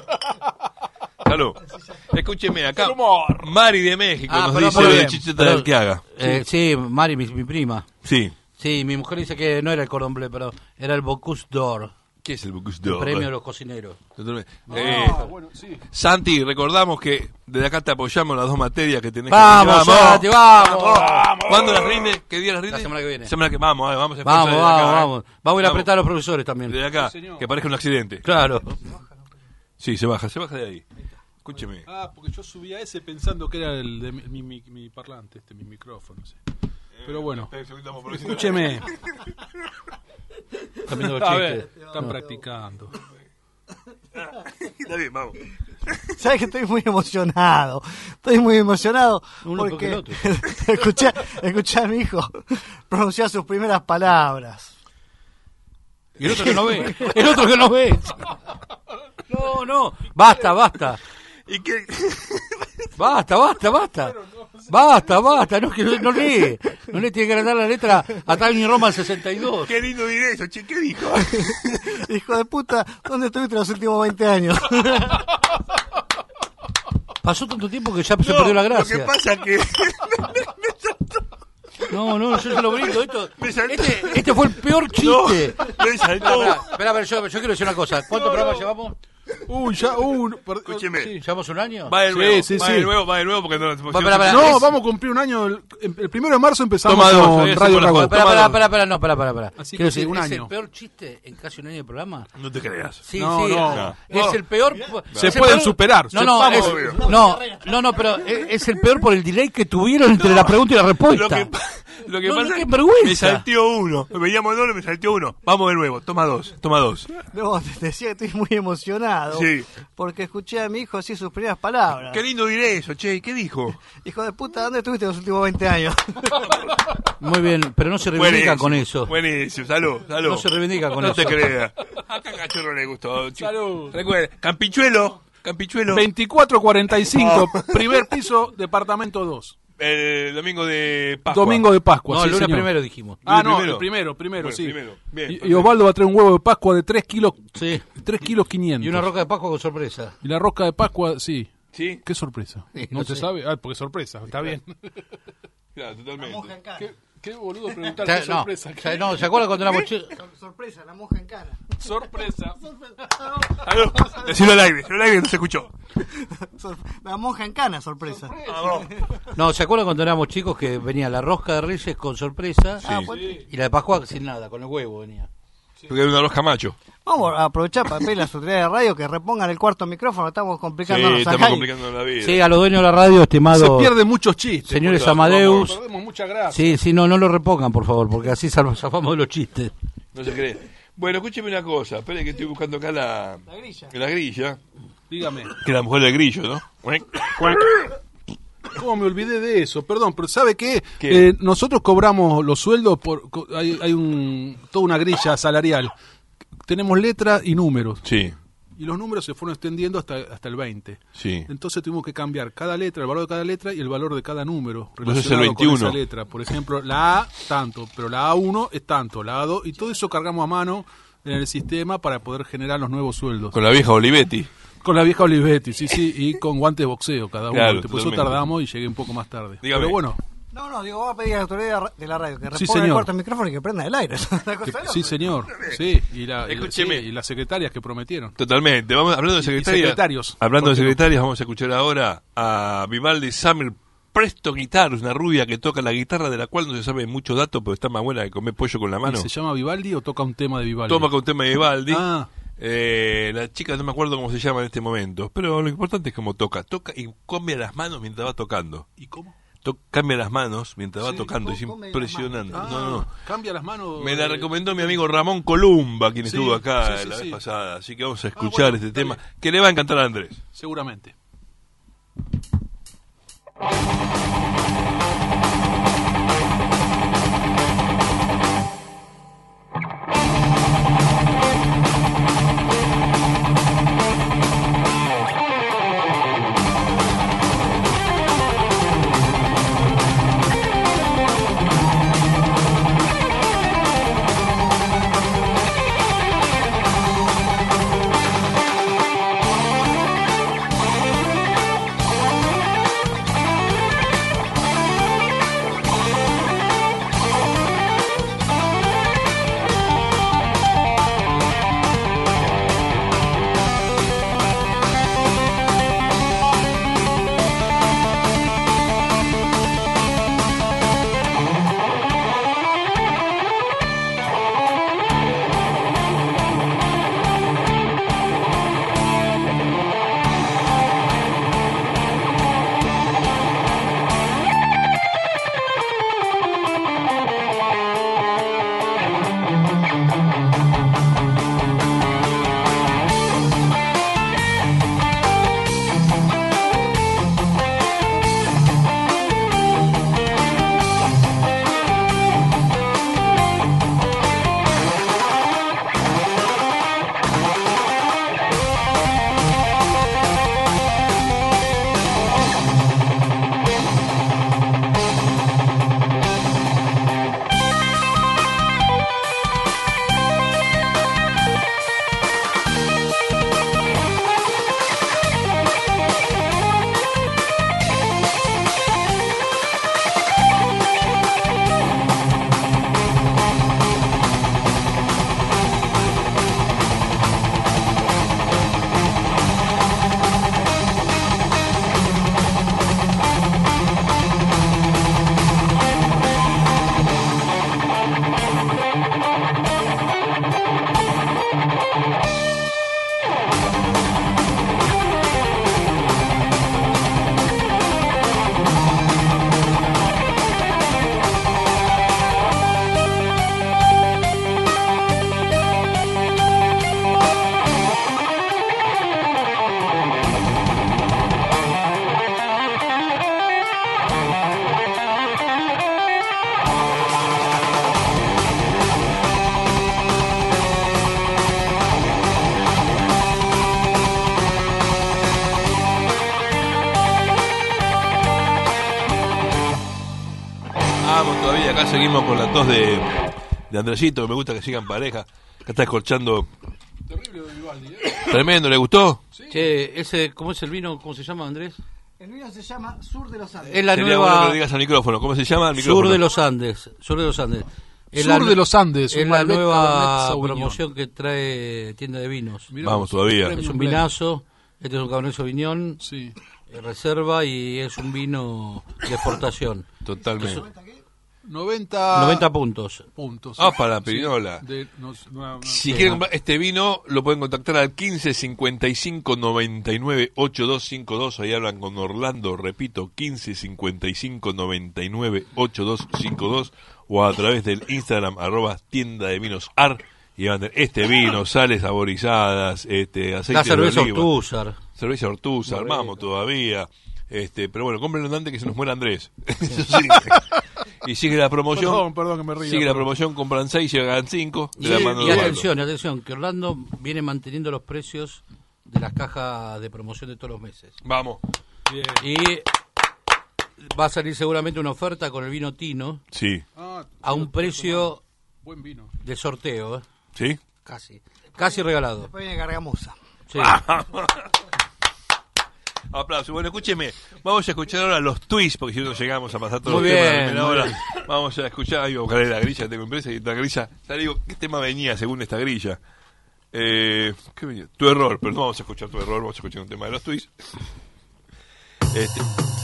Salud. Escúcheme, acá El humor. Mari de México Ah, nos perdón, dice perdón. de Chicheta Perdón. del que haga. Eh, sí, Mari, mi, mi prima. Sí. Sí, mi mujer dice que no era el cordon bleu, pero era el Bocuse d'Or, ¿Qué es el Bocuse el d'Or? premio a los cocineros. Totalmente. Ah, Eh, bueno, sí. Santi, recordamos que desde acá te apoyamos las dos materias que tenés ¡Vamos, que Santi, vamos! ¡Vamos! ¿Cuándo las rinde? ¿Qué día las rinde? La semana que viene. Semana que vamos, eh, vamos a Vamos, esforzar vamos, desde acá, eh. vamos. Vamos a ir a apretar a los profesores también. Desde acá, Sí, señor. que parezca un accidente. Claro. Sí, se baja, se baja de ahí. Escúcheme. Ah, porque yo subí a ese pensando que era el de mi, mi, mi- mi parlante, este, mi micrófono. Sí. Pero bueno, escúcheme. Están viendo los A chistes. ver, están practicando. Está bien, vamos. ¿Sabes que estoy muy emocionado? Estoy muy emocionado Uno peor que el porque otro. escuché, escuché a mi hijo pronunciar sus primeras palabras. Y el otro que no ve. El otro que no ve. No, no. Basta, basta. ¿Y qué? Basta, basta, basta. Basta, basta. No, es que no, no lee. No le tiene que dar la letra a Tiny Roman sesenta y dos. Qué lindo diré eso, che, ¿qué dijo? Hijo de puta, ¿dónde estuviste los últimos veinte años? Pasó tanto tiempo que ya se perdió la Lo que gracia. pasa que... No, no, yo se lo brindo. Esto, Me saltó. este, este fue el peor No, chiste. me saltó. Espera, espera, espera, yo, yo quiero decir una cosa. ¿Cuántos programas llevamos? Uy, ya, uh, per- Escúcheme. sí. ¿Llevamos un año? Va de Sí, nuevo, sí, va sí. de nuevo, va de nuevo porque no... Va, pará, pará. No, es- vamos a cumplir un año. El, el primero de marzo empezamos Toma dos, con todavía Radio hacemos la Rago. Pará, Toma pará, dos. pará, pará, no, pará, pará, pará. Así Quiero que sí, decir, un ¿es año. el peor chiste en casi un año de programa? No te creas. Sí, No, sí. no. ah, No. Es el peor. Se es el pueden peor- superar, No, se- no, vamos, es- obvio. no, no, no, pero es, es el peor por el delay que tuvieron entre la pregunta y la Lo respuesta. que, pa- lo que No, pasa no, es qué que vergüenza. me salteó uno. Me veíamos doble, me salteó uno. Vamos de nuevo. Toma dos, toma dos. No, te decía que estoy muy emocionado. Sí. Porque escuché a mi hijo decir sus primeras palabras. Qué lindo diré eso, che. ¿Qué dijo? Hijo de puta, ¿dónde estuviste los últimos veinte años? Muy bien, pero no se reivindica Buenísimo, con eso. Buenísimo, salud, salud. No se reivindica con no eso. te creas. Acá Cachorro le gustó. chico. Salud. Recuerda, Campichuelo, Campichuelo. veinticuatro cuarenta y cinco, primer piso, departamento dos. El domingo de Pascua. Domingo de Pascua. No, sí, el lunes señor. primero dijimos. Ah, ¿El no, primero? el primero, primero, Bueno, sí. primero. Bien, Y- y, perfecto. Osvaldo va a traer un huevo de Pascua de tres kilos, Sí. tres kilos quinientos. Y una roca de Pascua con sorpresa. Y la rosca de Pascua, sí. ¿Sí? Qué sorpresa. Sí, ¿No no te sé. sabe? Ah, porque sorpresa, está bien. Claro, totalmente. ¿Qué, qué boludo preguntar Ya- qué no, sorpresa. ya- no, ¿se acuerdan cuando éramos chicos? Sorpresa, la monja en cara. Sorpresa. Salud. Decilo al aire, decilo al aire que no se escuchó. Sor- La monja en cana, sorpresa. Vamos. No, ¿se acuerdan cuando éramos chicos que venía la rosca de Reyes con sorpresa? Ah, pues, Y la de Pascua sin nada, con el huevo venía. Porque era una rosca macho. vamos a aprovechar para pedirle a su autoridad de radio que repongan el cuarto micrófono. Estamos Sí, complicándonos estamos acá y- complicando la vida. Sí, a los dueños de la radio, Se estimado. pierden muchos chistes. Señores Vamos, Amadeus. Perdemos mucha gracia. Sí, sí, no, no lo repongan, por favor, porque así sal- zafamos de los chistes. No se cree. Bueno, escúcheme una cosa. Espere que estoy buscando acá la, La grilla. la grilla. Dígame. Que la mujer del grillo, ¿no? ¿Cómo me olvidé de eso? Perdón, pero ¿sabe qué? ¿Qué? Eh, nosotros cobramos los sueldos por... co- Hay, hay un, toda una grilla salarial. Tenemos letra y números. Sí, Y los números se fueron extendiendo hasta, hasta el veinte. sí. Entonces tuvimos que cambiar cada letra, el valor de cada letra y el valor de cada número Entonces el relacionado con veintiuno. esa letra. Por ejemplo, la A, tanto, pero la A uno es tanto, la A dos, y todo eso cargamos a mano en el sistema para poder generar los nuevos sueldos. Con la vieja Olivetti. Con la vieja Olivetti, sí, sí, y con guantes de boxeo cada uno. Claro, Por eso totalmente. tardamos y llegué un poco más tarde. Dígame. Pero bueno, No, no, digo, vamos a pedir a la autoridad de la radio que Sí, reponga el señor. cuarto micrófono y que prenda el aire. Es una cosa que- de loco. sí señor, sí, y, la, y, Escúcheme. sí, y las secretarias que prometieron. Totalmente. Vamos hablando de Y- y secretarias. secretarios. Hablando de ¿Por qué no? secretarias, vamos a escuchar ahora a Vivaldi Summer Presto Guitars, una rubia que toca la guitarra de la cual no se sabe mucho dato, pero está más buena que comer pollo con la ¿Y mano. ¿Se llama Vivaldi o toca un tema de Vivaldi? Toma con tema de Vivaldi. Ah. Eh, la chica no me acuerdo cómo se llama en este momento, pero lo importante es cómo toca. Toca y cambia las manos mientras va tocando. ¿Y cómo? To- cambia las manos mientras va Sí, tocando. Es ¿cómo cambia las impresionante. Ah, No, no. Cambia las manos. Me la eh, recomendó mi amigo Ramón Columba, quien Sí, estuvo acá sí, sí, la sí. vez pasada. Así que vamos a escuchar bueno, este está tema bien. que le va a encantar a Andrés. Seguramente. Thank acá seguimos con la tos de, de Andresito, que me gusta que sigan pareja. Acá está escorchando. Terrible de Vivaldi, ¿eh? Tremendo, ¿le gustó? Sí. Che, ese, ¿cómo es el vino? ¿Cómo se llama, Andrés? El vino se llama Sur de los Andes. Es la Sería bueno que nueva lo digas al micrófono. ¿Cómo se llama el micrófono? Sur de los Andes. Sur de los Andes. Es Sur la, de los Andes. Es un la Malbec nueva Cabernet Sauvignon. promoción que trae Tienda de Vinos. Mirá Vamos vos, todavía. premium Es un blend. vinazo. Este es un Cabernet Sauvignon. Sí. eh, Reserva y es un vino de exportación. Totalmente. noventa, noventa puntos. puntos. Ah, para la Sí. pirinola. De- no, no, no. Si quieren comprar este vino, lo pueden contactar al quince cincuenta y cinco noventa y nueve ochenta y dos cincuenta y dos. Ahí hablan con Orlando, repito, quince cincuenta y cinco noventa y nueve ochenta y dos cincuenta y dos, o a través del Instagram, arroba tienda de vinos ar, y van a tener este vino, sales saborizadas, este, aceite La cerveza de oliva. Ortúzar. Cerveza Ortuza, Muy armamos rico. todavía. Este, pero bueno, cómprenlo antes que se nos muera Andrés. Eso sí. Y sigue la promoción. Perdón, perdón que me ría. Sigue la pero- promoción, compran seis y hagan cinco. Y, de la mano y de Orlando. atención, atención, que Orlando viene manteniendo los precios de las cajas de promoción de todos los meses. Vamos. Y va a salir seguramente una oferta con el vino Tino Sí. Ah, a un precio buen vino. de sorteo, ¿eh? ¿Sí? Casi. Casi regalado. Después viene Gargamusa. Sí. Aplausos. Bueno, escúcheme. Vamos a escuchar ahora los twists, porque si no llegamos a pasar todos Muy los temas de bien, primera muy hora. bien. Vamos a escuchar. Ahí voy a buscar la grilla, tengo impresa y esta grilla. Ya le digo, ¿qué tema venía según esta grilla? Eh, ¿Qué venía? Tu error, pero no vamos a escuchar tu error, vamos a escuchar un tema de los twists. Este.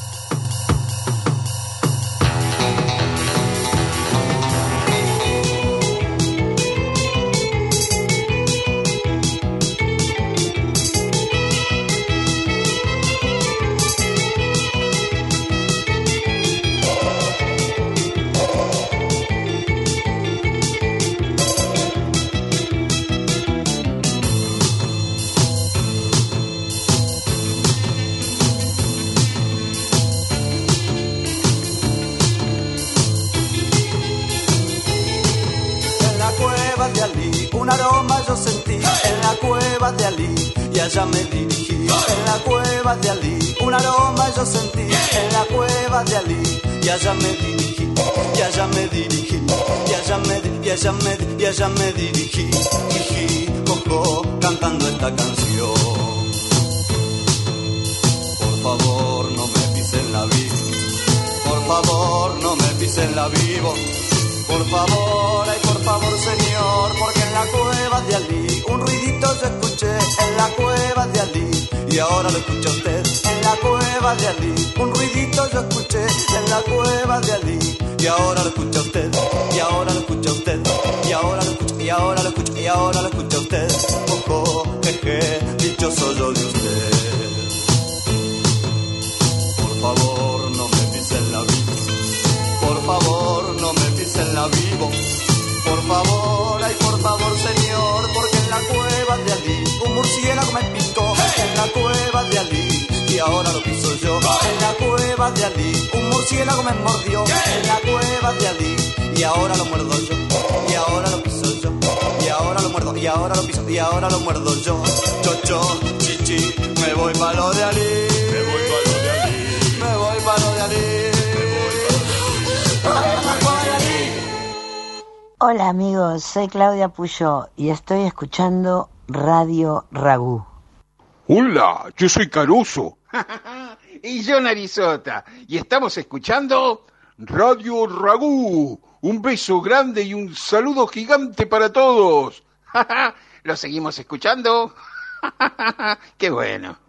En la cueva de Alí, un aroma yo sentí. En la cueva de Alí, y allá me dirigí. En la cueva de Alí, un aroma yo sentí. En la cueva de Alí, y allá me dirigí. Y allá me dirigí. Y allá me, di- y allá me, di- y allá me dirigí. Jiji, cojo, cantando esta canción. Por favor, no me pisen la vida. Por favor, no me pisen la vivo. Por favor, ay por favor señor, porque en la cueva de Alí un ruidito yo escuché, en la cueva de Alí, y ahora lo escucha usted. En la cueva de Alí un ruidito yo escuché, en la cueva de Alí, y ahora lo escucha usted, y ahora lo escucha usted, y ahora lo escucha, y ahora lo escucha, y ahora lo escucha usted. Ojo, jeje, dichoso yo de usted. Por favor, no me pisen la vida. Por favor, no me pisen la vivo. Por favor, ay por favor señor, porque en la cueva de Alí un murciélago me picó. En la cueva de Alí, y ahora lo piso yo. En la cueva de Alí un murciélago me mordió. En la cueva de Alí, y ahora lo muerdo yo. Y ahora lo piso yo. Y ahora lo muerdo, y ahora lo piso, y ahora lo muerdo yo. Chocho, chichi, me voy pa' lo de Alí. Me voy pa' lo de Alí. Me voy pa' lo de Alí. Hola amigos, soy Claudia Puyó y estoy escuchando Radio Ragú. Hola, yo soy Caruso. Y yo Narizota. Y estamos escuchando Radio Ragú. Un beso grande y un saludo gigante para todos. ¿Lo seguimos escuchando? Qué bueno.